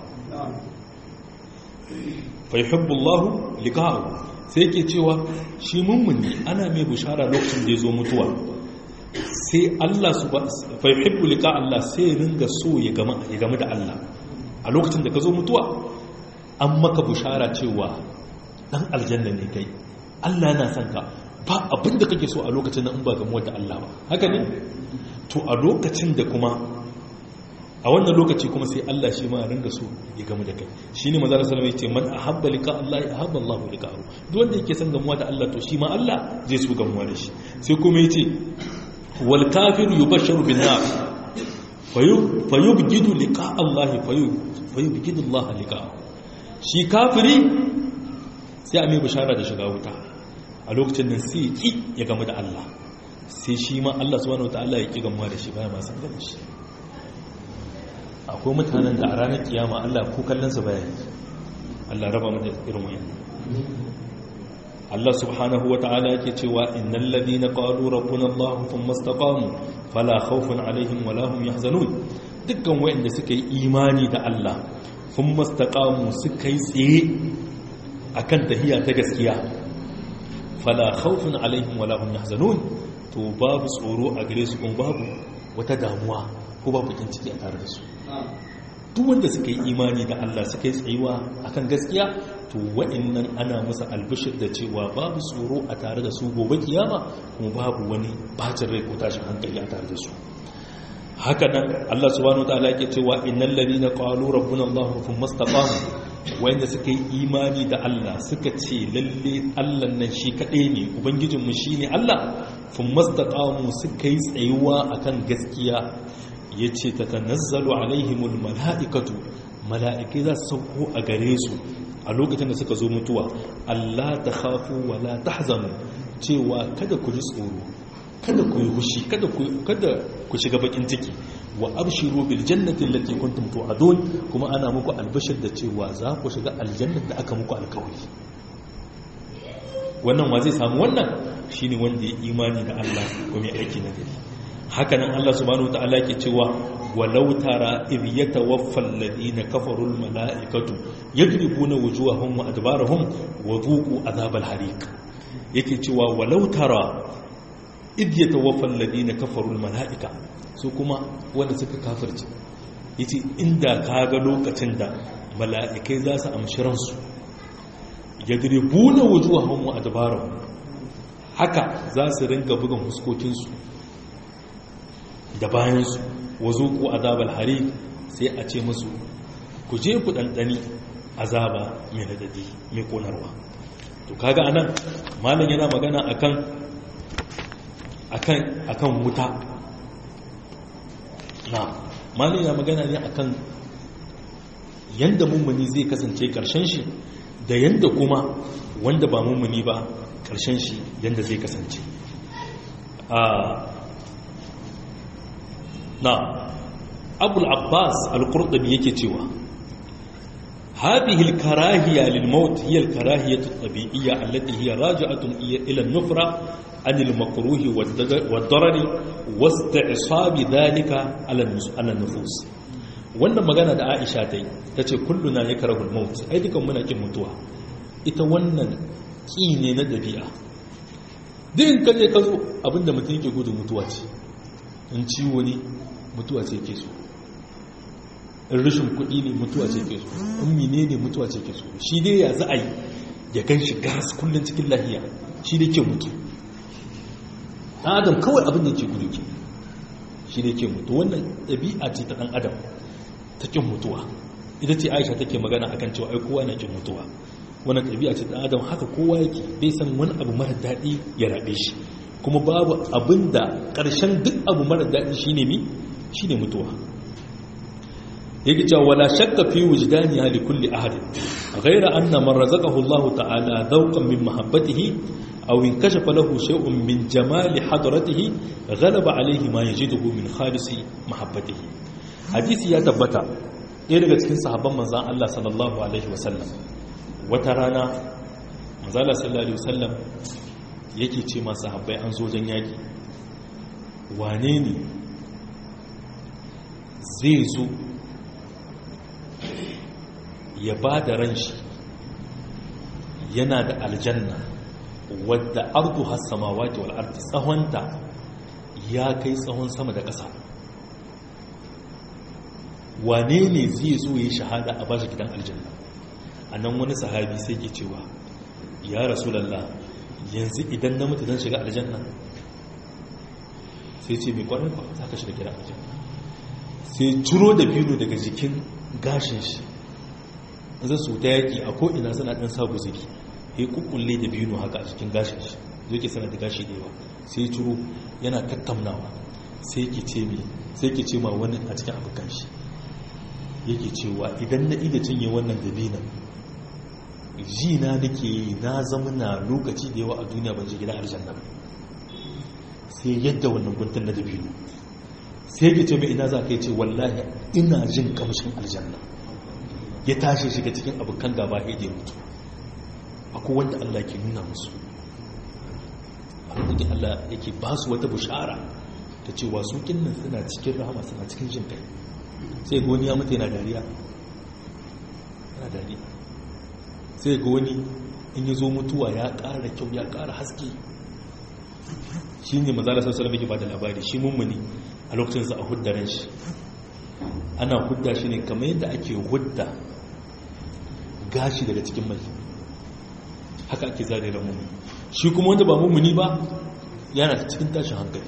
fayuhibbu Allah liqa'ahu sai ke cewa shi mummuni ana mai bushara lokacin da ya zo mutuwa sai Allah su fa yuhibbu liqa Allah sai ya ringa so ya gama ya gama da Allah a lokacin da ka zo mutuwa an maka bushara cewa dan aljanna ne kai Allah yana son ka ba abin da kake so a lokacin nan in ba gamuwa da Allah ba haka ne to a lokacin da kuma a wannan lokaci kuma sai Allah shi ma ringa so ya gamu da kai shine manzo sallallahu alaihi wasallam yace man ahabba liqa Allah ahabba Allah liqa'ahu duk wanda yake son gamuwa da Allah to shi ma Allah zai so gamuwa da shi sai kuma yace wal kafir yubashsharu bin nar fayubghidu liqa Allah fayubghidu Allah liqa'ahu shi kafiri sai a mai bishara da shiga wuta a lokacin nan sai ki ya gamu da Allah sai shi ma Allah subhanahu wataala ya ki gamuwa da shi baya ma san da shi akwai mutanen da a ranar kiyama Allah ko kallonsa baya yi Allah raba mu da irin wayan Allah subhanahu wa ta'ala yake cewa innal ladina qalu rabbuna Allah thumma istaqamu fala khawfun alaihim wala hum yahzanun dukkan wayanda suka yi imani da Allah sun mastaqamu suka yi tsaye akan tahiyya ta gaskiya fala khawfun alaihim wala hum yahzanun to babu tsoro a gare su kuma babu wata damuwa ko babu bakin ciki a tare da su duk wanda suka yi imani da Allah suka yi tsayuwa akan gaskiya to wa'annan ana musu albishir da cewa babu tsoro a tare da su gobe kiyama kuma babu wani bacin rai ko tashin hankali a tare da su haka nan Allah subhanahu wataala yake cewa innal ladina qalu rabbuna Allah thumma istaqamu wanda suka yi imani da Allah suka ce lalle Allah nan shi kadai ne ubangijinmu shine Allah thumma istaqamu suka yi tsayuwa akan gaskiya yace tatanazzalu alaihimul malaikatu mala'ikai za su sauko a gare su a lokacin da suka zo mutuwa Allah ta khafu wa la tahzanu cewa kada ku ji tsoro kada ku yi hushi kada ku kada ku shiga bakin ciki wa abshiru bil jannati allati kuntum tu'adun kuma ana muku albashir da cewa za ku shiga aljannar da aka muku alkawari wannan wa zai samu wannan shine wanda ya imani da Allah kuma ya aiki na gari haka nan Allah subhanahu wataala yake cewa walau tara idh yatawaffa alladhina kafaru almalaikatu yadribuna wujuhahum wa adbarahum wa dhuqu adhabal hariq yake cewa walau tara idh yatawaffa alladhina kafaru almalaika su kuma wanda suka kafirce yace inda kaga lokacin da mala'ikai za su amshi ransu yadribuna wujuhahum wa adbarahum haka za su ringa bugan huskokinsu da bayansu wazo ku azabal hari sai a ce musu ku je ku dandani azaba mai radadi mai konarwa to kaga anan malam yana magana akan akan akan wuta na malam yana magana ne akan yanda mummuni zai kasance karshen shi da yanda kuma wanda ba mummuni ba karshen shi yanda zai kasance a na abul abbas al-qurtubi yake cewa hadhihi al-karahiyya lil-maut hiya al-karahiyatu at-tabi'iyya allati hiya raji'atun ila an-nufra an al-makruh wad-darar wasti'sab dhalika ala an-nufus wannan magana da Aisha ta yi tace kulluna yakrahu al-maut ai dukan muna kin mutuwa ita wannan ki ne na dabi'a din kaje ka zo abinda mutum yake gudu mutuwa ce in ciwo ne mutuwa ce ke so in rashin kuɗi ne mutuwa ce ke so in mine ne mutuwa ce ke so shi dai ya za a yi ya gan shi gas kullum cikin lahiya shi dai ke mutu adam kawai abin da ke gudu ke shi dai ke mutu wannan ɗabi'a ce ta ɗan adam ta kin mutuwa ita ce aisha take magana akan cewa ai kowa na kin mutuwa wannan ɗabi'a ce ta ɗan adam haka kowa yake bai san wani abu mara daɗi ya raɓe shi kuma babu abin da ƙarshen duk abu mara daɗi shi ne mi shi ne mutuwa yake cewa wala shakka fi wujdaniha li kulli ahad ghayra anna man razaqahu Allah ta'ala dhawqan min mahabbatihi aw inkashafa lahu shay'un min jamali hadratihi ghalaba alayhi ma yajiduhu min khalisi mahabbatihi hadisi ya tabbata ɗaya daga cikin sahabban manzon Allah sallallahu alaihi wasallam wata rana manzon Allah sallallahu alaihi wasallam yake ce masu habbai an zo jan yaki wane ne zai zo ya ba da ran shi yana da aljanna wadda ardu hassamawati wal ardi tsahonta ya kai tsahon sama da ƙasa wane ne zai zo ya shahada a bashi gidan aljanna a nan wani sahabi sai ke cewa ya rasulallah yanzu idan na mutu don shiga aljanna sai ce mai kwanan kwa za ka shiga gidan aljanna sai ciro da biyu daga jikin gashin shi zai su ta yaki a ko'ina suna ɗan sa guziri ya kukulle da biyu haka a jikin gashin shi zai ke sana da gashi da yawa sai ciro yana tattamnawa sai ke ce mai sai ke ce ma wani a cikin abokan shi yake cewa idan na ida cinye wannan dabinan ji na nake yi na zama na lokaci da yawa a duniya ban je gidan aljanna sai yadda wannan guntun na dabino sai yake ce mai ina za ka yi ce wallahi ina jin kamshin aljanna ya tashi shiga cikin abokan gaba ya je mutu akwai wanda Allah ke nuna musu abin da Allah yake ba su wata bushara ta cewa su kinnan suna cikin rahama suna cikin jin kai sai ga wani ya mutu yana dariya yana dariya sai ga wani in yi zo mutuwa ya ƙara kyau ya ƙara haske. shi ne mazala sassalar mai ba da labari shi mummuni a lokacin za a hudda ran shi ana hudda shi ne kamar yadda ake hudda gashi daga cikin mai haka ake zare ran mummuni. shi kuma wanda ba mummuni ba yana cikin tashin hankali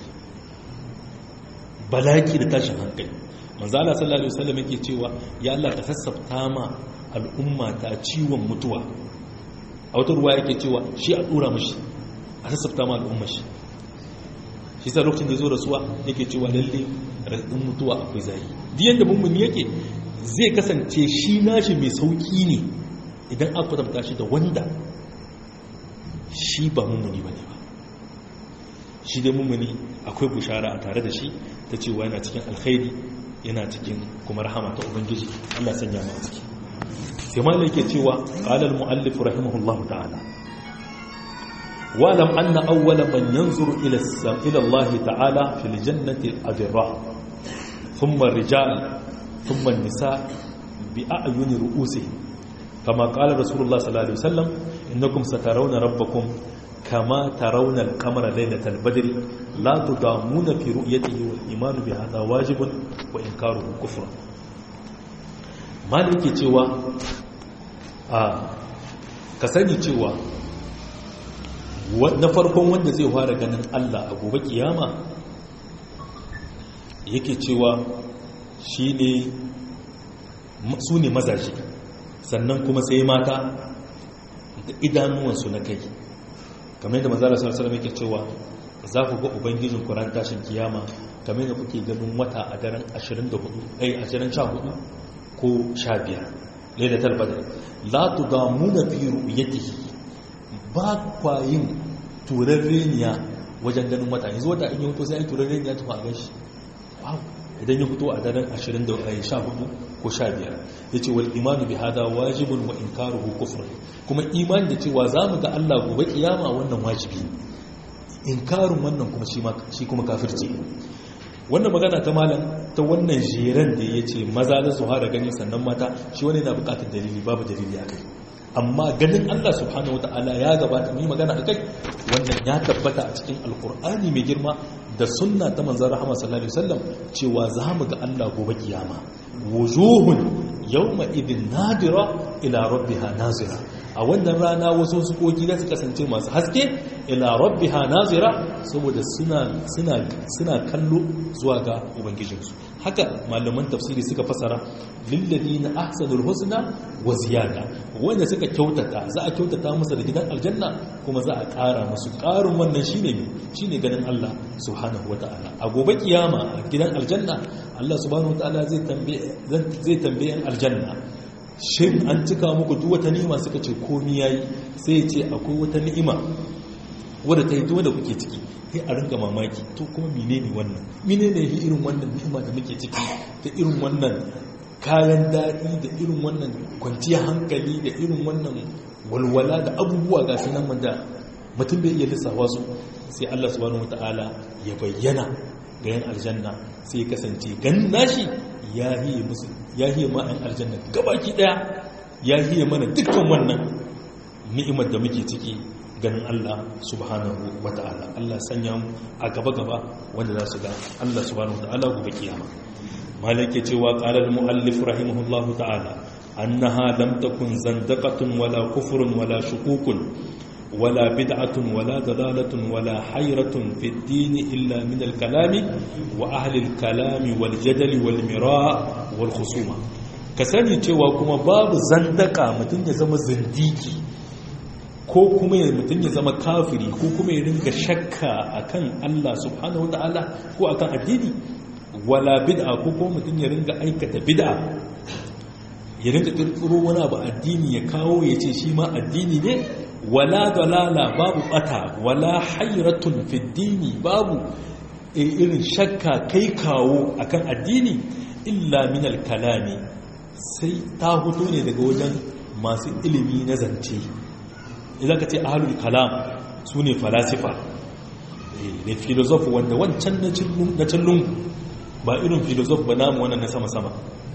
balaki da tashin hankali. manzala sallallahu alaihi wasallam yake cewa ya Allah ka sassafta ma al'umma ta ciwon mutuwa. a wata ruwa yake cewa shi a dora mishi a sassafta ma al'umma shi shi sa lokacin da zo rasuwa yake cewa lalle raɗin mutuwa akwai zai diyan da mummuni yake zai kasance shi nashi mai sauki ne idan aka kwatanta shi da wanda shi ba mummuni bane ba. shi dai mummuni akwai bushara a tare da shi ta cewa yana cikin alkhairi yana cikin kuma rahama ta ubangiji Allah sanya mu a ciki. sai malai yake cewa qala al-muallif rahimahullahu ta'ala wa lam anna awwala man yanzuru ila ila Allah ta'ala fil jannati al-adra thumma ar-rijal thumma an-nisa bi a'yuni ru'usihim kama qala rasulullah sallallahu alaihi wasallam innakum satarawna rabbakum كما ترون القمر ليلة البدر لا تضامون في رؤيته والإيمان بهذا واجب وإنكاره كفر ما لكي تيوى كساني تيوى نفركم wanda zai fara ganin Allah a gobe kiyama yake cewa shine su ne mazaje sannan kuma sai mata da idanuwansu na kai kamar yadda manzara sallallahu alaihi wasallam yake cewa za ku ga ubangijin Qur'an tashin kiyama kamar yadda kuke ganin wata a daren ashirin da hudu ai ashirin da hudu ko sha biyar lailatul badr la tudamuna fi ru'yatihi ba kwayin turarreniya wajen ganin wata yanzu wata in yi fito sai turarreniya ta faga shi wow idan ya fito a daren ashirin da hudu ko sha biyar ya ce wal imanu bi hada wajibun wa inkaruhu kufr kuma imani da cewa za mu ga Allah gobe kiyama wannan wajibi inkarin wannan kuma shi kuma kafirci. wannan magana ta malam ta wannan jeren da ya ce maza da su hara gani sannan mata shi wani na bukatar dalili babu dalili a kai amma ganin Allah subhanahu wata'ala ya gabata mu yi magana a kai wannan ya tabbata a cikin alkur'ani mai girma da sunna ta manzon rahama sallallahu alaihi wasallam cewa za mu ga Allah gobe kiyama wujuhun yawma idin nadira ila rabbiha nazira a wannan rana wasu sukoki da su kasance masu haske ila rabbiha nazira saboda suna suna suna kallo zuwa ga ubangijinsu. haka malaman tafsiri suka fasara lilladina ahsanul husna wa ziyada wanda suka kyautata za a kyautata musu da gidan aljanna kuma za a ƙara musu ƙarin wannan shine ne shine ganin Allah subhanahu wataala a gobe kiyama a gidan aljanna Allah subhanahu wataala zai tambaye zai tambaye aljanna shin an cika muku duk wata ni'ima suka ce komai yayi sai ya ce akwai wata ni'ima wadda ta yi duk da kuke ciki sai a ringa mamaki to kuma menene wannan menene yi irin wannan ni'ima da muke ciki da irin wannan kayan daɗi da irin wannan kwanciyar hankali da irin wannan walwala da abubuwa ga su nan da mutum bai iya lissafa su sai Allah subhanahu wataala ya bayyana ga yan aljanna sai ya kasance ganin nashi ya hiye musu ya hiye ma yan aljanna gabaki daya ya hiye mana dukkan wannan ni'imar da muke ciki ganin Allah subhanahu wata'ala. Allah sanya mu a gaba-gaba wanda za su ga Allah subhanahu wata'ala gobe kiyama. malike cewa qala al-muallif rahimahullahu ta'ala annaha lam takun zandaqatun wala kufrun wala shukukun wala bid'atun wala dalalatun wala hayratun fi ad-din illa min al-kalami wa ahli al-kalami wal jadali wal mira' wal khusuma. ka sani cewa kuma babu zandaka mutun ya zama zindiki ko kuma ya mutum ya zama kafiri ko kuma ya ringa shakka akan Allah subhanahu wata'ala ko akan addini wala bid'a ko kuma mutum ya ringa aikata bid'a ya ringa kirkiro wani abu addini ya kawo ya ce shi ma addini ne wala dalala babu bata wala hayratun fi dini babu irin shakka kai kawo akan addini illa min al-kalami sai ta huto ne daga wajen masu ilimi na zance. idan ka ce ahalul kalam su ne falasifa da filosofi wanda wancan na cin lungu ba irin filosof ba namu wannan na sama-sama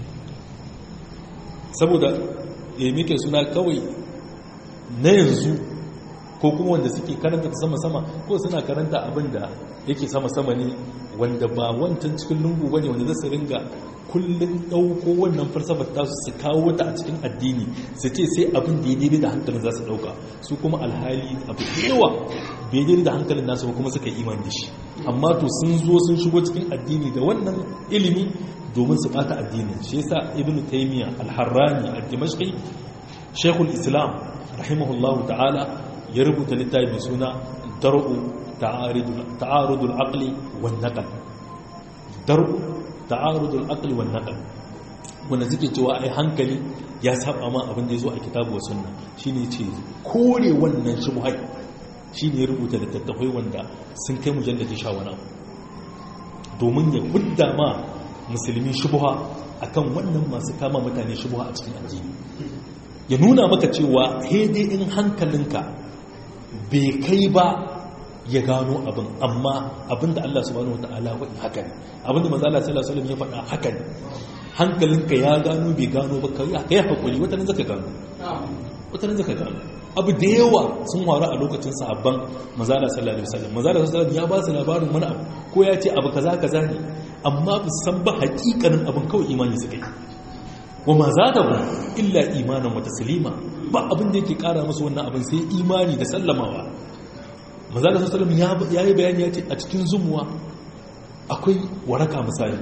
saboda ya mike suna kawai na yanzu ko kuma wanda suke karanta ta sama-sama ko suna karanta abin da yake sama-sama ne wanda ba wancan cikin lungu ba ne wanda za su ringa kullum ɗauko wannan falsafar tasu su kawo ta a cikin addini su ce sai abin da ya daidai da hankalin za su ɗauka su kuma alhali abu yawa bai daidai da hankalin nasu ba kuma suka yi imani da shi amma to sun zo sun shigo cikin addini da wannan ilimi domin su bata addinin shi yasa ibn taymiya al-harrani al-dimashqi shaykhul islam rahimahullahu ta'ala ya rubuta littafi mai suna dar'u ta'arudul aqli wan naql dar'u ta'arudul aqli wan naql wanda suke cewa ai hankali ya saba ma abin da yazo a kitabu wa sunna shine ce kore wannan shubhai shine ya rubuta littattafai wanda sun kai mujalladi shawara domin ya budda ma musulmi shubha akan wannan masu kama mutane shubha a cikin addini ya nuna maka cewa dai in hankalinka bai kai ba ya gano abin amma abinda Allah subhanahu wataala wani haka ne abinda manzo Allah sallallahu alaihi wasallam ya faɗa haka ne hankalinka ya gano bai gano ba kai kai hakuri wata nan zaka gano wata nan zaka gano abu da yawa sun waru a lokacin sahabban manzo Allah sallallahu alaihi wasallam manzo Allah sallallahu alaihi wasallam ya ba su labarin wani abu ko ya ce abu kaza kaza ne amma ba san ba hakikanin abin kawai imani suka yi wa ma zadahu illa imanan wa taslima ba abin da yake kara musu wannan abin sai imani da sallamawa manzo Allah sallallahu alaihi wasallam ya yi bayani ya ce a cikin zumuwa akwai waraka misali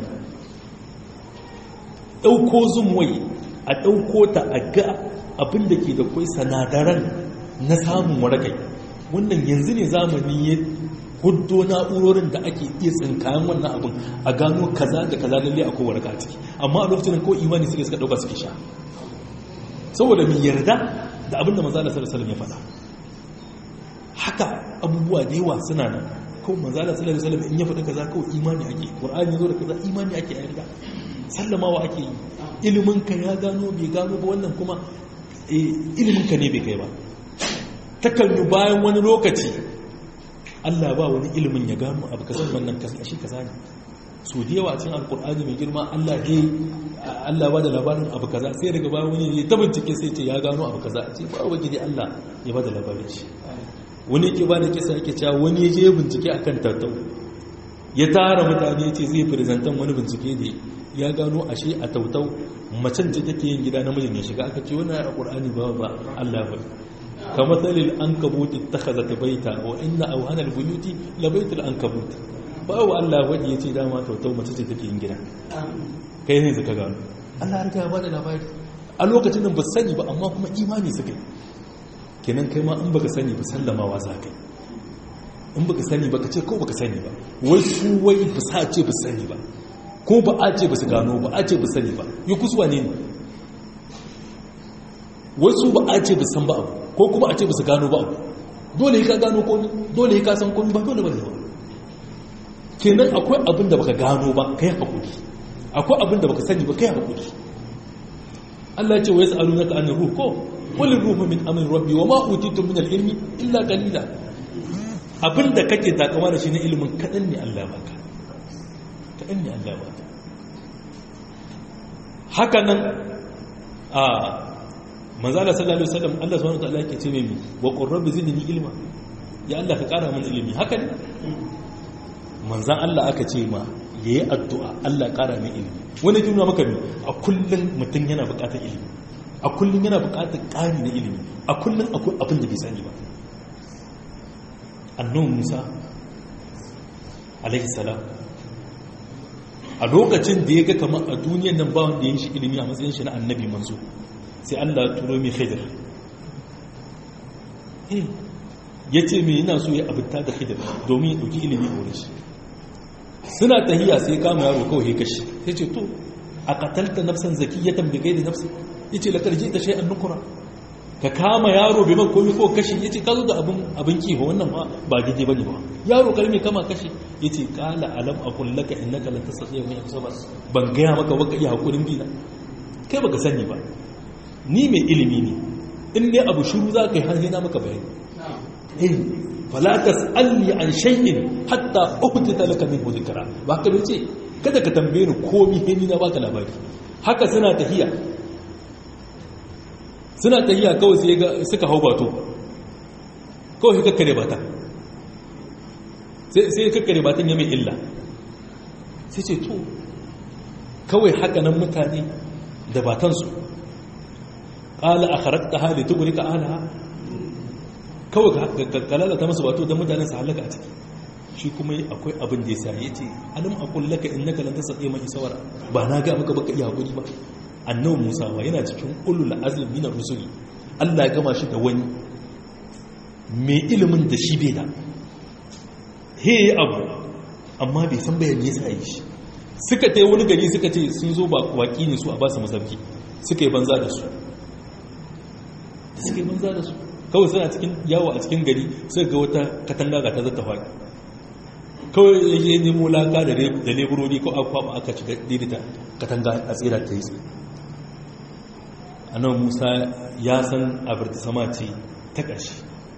dauko zumuwai a dauko ta a ga abin da ke da kai sanadaran na samun warakai wannan yanzu ne zamani ya huddo na'urorin da ake iya tsinkayen wannan abin a gano kaza da kaza lalle akwai waraka a ciki amma a lokacin ko imani suke suka dauka suke sha saboda mai yarda da abin da manzo Allah sallallahu alaihi wasallam ya faɗa haka abubuwa da yawa suna nan ko manzo Allah sallallahu alaihi wasallam in ya faɗa kaza kawai imani ake qur'ani yazo da kaza imani ake yarda sallamawa ake yi ilimin ka ya gano bai gano ba wannan kuma ilimin ka ne bai kai ba takan yi bayan wani lokaci Allah ba wani ilimin ya gano abu kaza wannan kashi kaza ne so da yawa cikin alkur'ani mai girma Allah ya Allah ba da labarin abu kaza sai daga bayan wani ya ta bincike sai ce ya gano abu kaza ce ba wa gidi Allah ya ba da labarin shi wani yake ba da kisa yake cewa wani ya je bincike akan tattau ya tara mutane ya ce zai firizantan wani bincike ne ya gano ashe a tautau macen ce take yin gida namijin ya shiga aka ce wannan alkur'ani ba ba Allah ba كمثل الأنكبوت اتخذت بيتا وإن أوهن البيوت لبيت الأنكبوت فأو الله وجه يتي داما توتو متى take yin gida kai ne zaka gano Allah riga ya bada labari a lokacin nan ba sani ba amma kuma imani suka kenan kai ma in baka sani ba sallamawa zakai in baka sani ba kace ko baka sani ba wai su wai ba sa ce ba sani ba ko ba a ce ba su gano ba a ce ba sani ba yi kusuwa ne ne wai su ba a ce ba san ba abu ko kuma a ce ba su gano ba abu dole ka gano komi dole ka san komi ba dole ba ne ba kenan akwai abin da baka gano ba kai hakuri akwai abin da baka sani ba kai hakuri Allah ya ce wa yas'alunaka anir ruh ko qul ruhu min amri rabbi wa ma utitu min al-ilmi illa qalila abin da kake takama da shi na ilimin kadan ne Allah baka kadan ne Allah baka haka nan a manzala sallallahu alaihi wasallam Allah subhanahu wa ta'ala yake ce mai wa qur rabbi zidni ilma ya Allah ka kara min ilimi haka ne manzan Allah aka ce ma yayi addu'a Allah kara min ilimi wanda kin nuna maka ne a kullun mutun yana buƙatar ilimi a kullun yana buƙatar ƙari na ilimi a kullun akwai abin da bai sani ba annabi Musa alaihi salam a lokacin da ya ga kamar a duniyar nan ba wanda ya yi shi ilimi a matsayin shi na annabi manzo sai Allah ya turo mai Khidir ya ce mai yana so ya abuta da Khidir domin ya ɗauki ilimi a wurin shi suna tahiya sai kama yaro kawai ya kashi sai ce to a katalta nafsan zakiyatan bi gairi nafsi yace la karji ta shay'an nukura ka kama yaro bai man komai ko kashi yace ka zo da abin abin kiho wannan ma ba daidai bane ba yaro karmi kama kashi yace qala alam aqul laka innaka lan tastati'a min sabr ban ga maka waka iya hakurin bina kai baka sani ba ni mai ilimi ne in ne abu shuru za ka yi hannu na maka bayani eh fala tas'alni an shay'in hatta uhdita laka minhu dhikra ba ka dace kada ka tambaye ni komi ni na baka labari. Haka suna tahiya suna tahiya kawai sai ga suka hau bato kawai kakkare bata sai sai kakkare batan ya mai illa sai ce to kawai haka nan mutane da batansu qala akhrajtaha litughriqa ahliha kawai ka lalata masu bato don mutanen su halaka a ciki. Shi kuma akwai abin da ya sa ya ce alim aqul laka innaka lan tastati ma isawara ba na ga maka baka iya hakuri ba. Annabi Musa wa yana cikin ulul azmi min ar-rusuli, Allah ya gama shi da wani mai ilimin da shi bai da he abu amma bai san bayani yasa yi shi. Suka tai wani gari suka ce sun zo ba waki ne su a ba su masauki, suka yi banza da su suka yi banza da su kawai suna cikin yawo a cikin gari sai ga wata katanga ga ta zata faɗi kawai ya je nemo laka da leburori ko akwaba aka ci daidaita katanga a tsira ta yi tsaye. Annabi Musa ya san abirta sama ce ta ƙarshe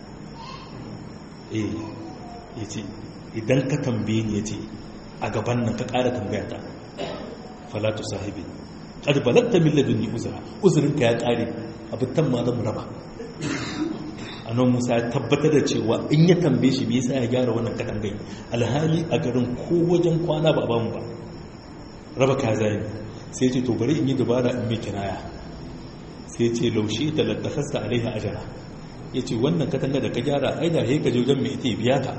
eh ya ce idan ka tambaye ni ya ce a gaban nan ka ƙara tambaya ta falatu sahibi qad balagta min ladunni uzra uzrinka ya ƙare abin ma zan raba. Annabi Musa ya tabbatar da cewa in ya tambaye shi me yasa ya gyara wannan katangai alhali a garin ko wajen kwana ba bamu ba raba kaza ne. Sai ce to bari in yi dabara in mai kinaya, sai ce laushi ta laddafasta alaiha ajara, ya ce wannan katanga da ka gyara ai da haika jojen mai ita biya ka.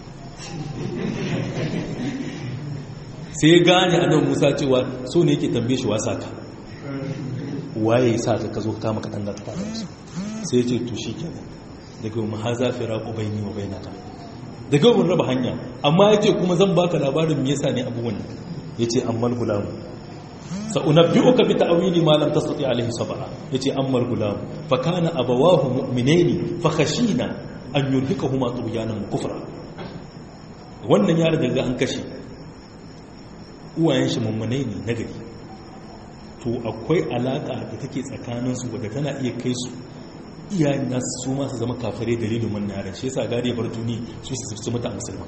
sai ya gane Annabi Musa cewa so ne yake tambaye shi wasa ka waye ya sa ka zo kama katanga ta fara musu. Sai ya ce to shi kenan daga mu haza firaqu baini wa bainaka, daga mun raba hanya, amma yace kuma zan baka labarin me yasa ne abubuwan nan. Yace ammal gulam sa unabbi'uka bi ta'wili ma lam tastati alayhi sabra. Yace ammal gulam fa kana abawahu mu'minaini fa khashina an yurhikahuma tughyanan kufra. Wannan yaro daga an kashe uwayen shi mummunai ne na gari, to akwai alaka da take tsakaninsu wadda tana iya kai su iyayen nasu su masu zama kafare dalilin wannan yaran. Shi yasa gari bar duni su su mata musulman.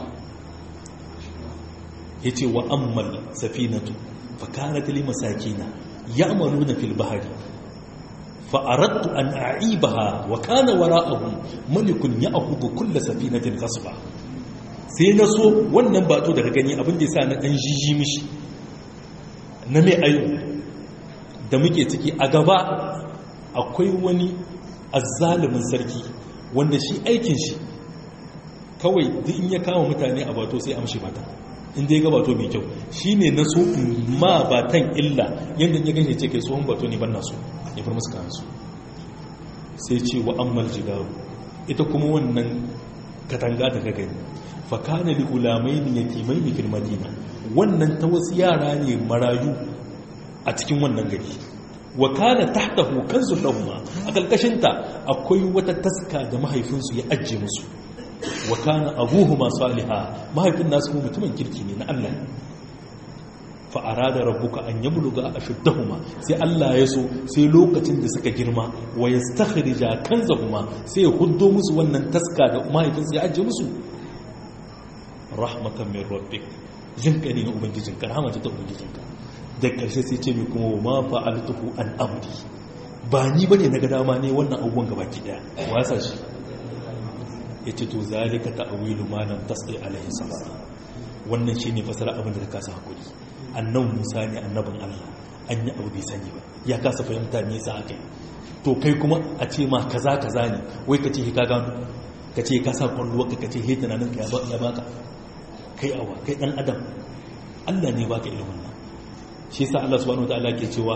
Yace wa ammal safinatu fa kanat li masakina ya'maluna fil bahri fa aradtu an a'ibaha wa kana wara'ahum malikun ya'khudhu kull safinatin ghasba. Sai na so wannan bato daga gani abin da yasa na dan jiji mishi na mai ayo da muke ciki a gaba akwai wani azzalimin sarki wanda shi aikin shi kawai duk in ya kama mutane a bato sai amshi bata inda ya ga bato mai kyau. shi ne na so ma batan illa yadda ya gani ce kai tsohon bato ne ban naso ya bar musu kansu. sai ce wa ammal jigaru ita kuma wannan katanga da ka gani fakana li ulamaini yatimaini fil madina, wannan ta wasu yara ne marayu a cikin wannan gari. wa kana tahtahu kanzun lahum, a kalkashin ta akwai wata taska da mahaifinsu ya ajje musu. wa kana abuhuma salihah, mahaifin nasu mutumin kirki ne na Allah. fa arada rabbuka an yabluga ashuddahuma, sai Allah ya so sai lokacin da suka girma wa yastakhrija kanzahuma, sai ya huddo musu wannan taska da mahaifinsu ya ajje musu. rahmatan min rabbik, jinka ne na ubangijinka, rahama ta ubangijinka. da ƙarshe sai ce mai kuma ma fa'altuhu an amri, ba ni bane na ga dama ne wannan abubuwan gaba ki daya wasa shi. yace to zalika ta'wilu ma lam tasdi alaihi sabara, wannan shine fasara abin da ka kasa hakuri. annabi Musa ne annabin Allah, an yi abu bai sani ba, ya kasa fahimta me yasa aka yi. to kai kuma a ce ma kaza kaza ne, wai ka ce ka gano, ka ce ka sa kwallo ka ce he tunanin ka ya baka kai awa kai dan adam, Allah ne baka ilimin nan. shi yasa Allah subhanahu wataala ke cewa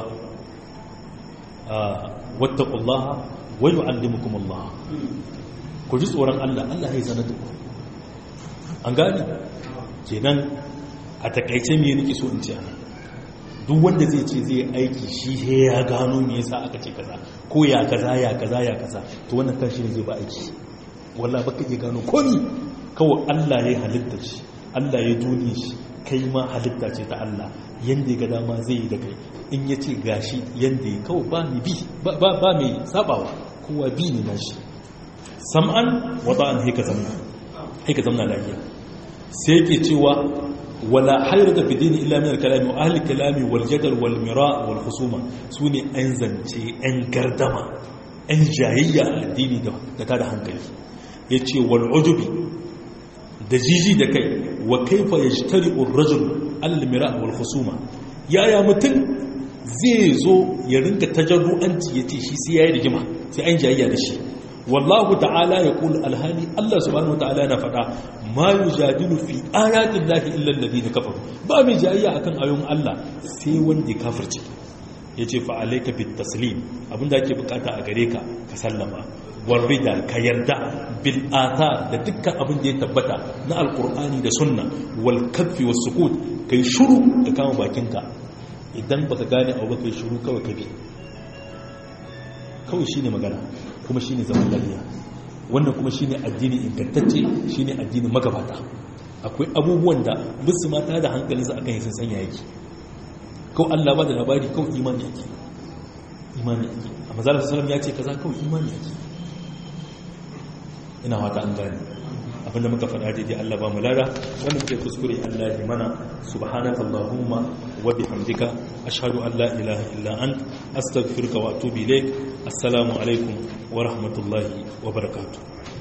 wattaqullaha wa yu'allimukumullah, ku ji tsoron Allah, Allah ya sanar da ku. an gane kenan a takaice me nake so in ce ana duk wanda zai ce zai aiki shi sai ya gano me yasa aka ce kaza ko ya kaza ya kaza ya kaza, to wannan kan shi ne zai ba aiki. wallahi baka iya gano komi, kawai Allah ya halitta shi, Allah ya duniya shi, kai ma halitta ce ta Allah, yanda ya ga dama zai yi da kai. in ya ce gashi yanda ya kawai ba ni bi ba mai sabawa, kowa bi ne nashi. sam'an wada'an haika zamna haika zamna lafiya. sai yake cewa wala hayrata fi dini illa min al-kalami wa ahli al-kalami wal jadal wal mira wal khusuma sune an zance an gardama an jayayya addini da da tada hankali yace wal ujubi da jiji da kai wa kaifa yajtari'u ar-rajul al-mira wal khusuma yaya mutum zai zo ya rinka tajarru'anci yace shi sai yayi rigima sai an jayayya da shi wallahu ta'ala yaqul alhali Allah subhanahu wa ta'ala yana fada ma yujadilu fi ayati llahi illa alladhina kafaru ba mai jayayya akan ayoyin Allah sai wanda ya kafirce yace fa alayka bit taslim abinda ake bukata a gare ka ka sallama warida ka yarda bil ata da dukkan abin da ya tabbata na alqur'ani da sunna wal kadfi was sukut kai shiru da kama bakinka idan baka gane abu kai shiru kawai ka bi kawai shine magana kuma shine zaman lafiya wannan kuma shine addini ingantacce shine addinin magabata akwai abubuwan da bisu mata da hankalinsu akan yi sun sanya yake kawai Allah ba da labari kawai imani yake imani yake amma zalika sallam ya ce kaza kawai imani yake ina fata an gane abinda muka faɗa daidai Allah ba mu lada wanda muke kuskure Allah ya mana subhanaka allahumma wa bihamdika ashhadu an la ilaha illa ant astaghfiruka wa atubu ilaik assalamu alaikum wa rahmatullahi wa barakatuh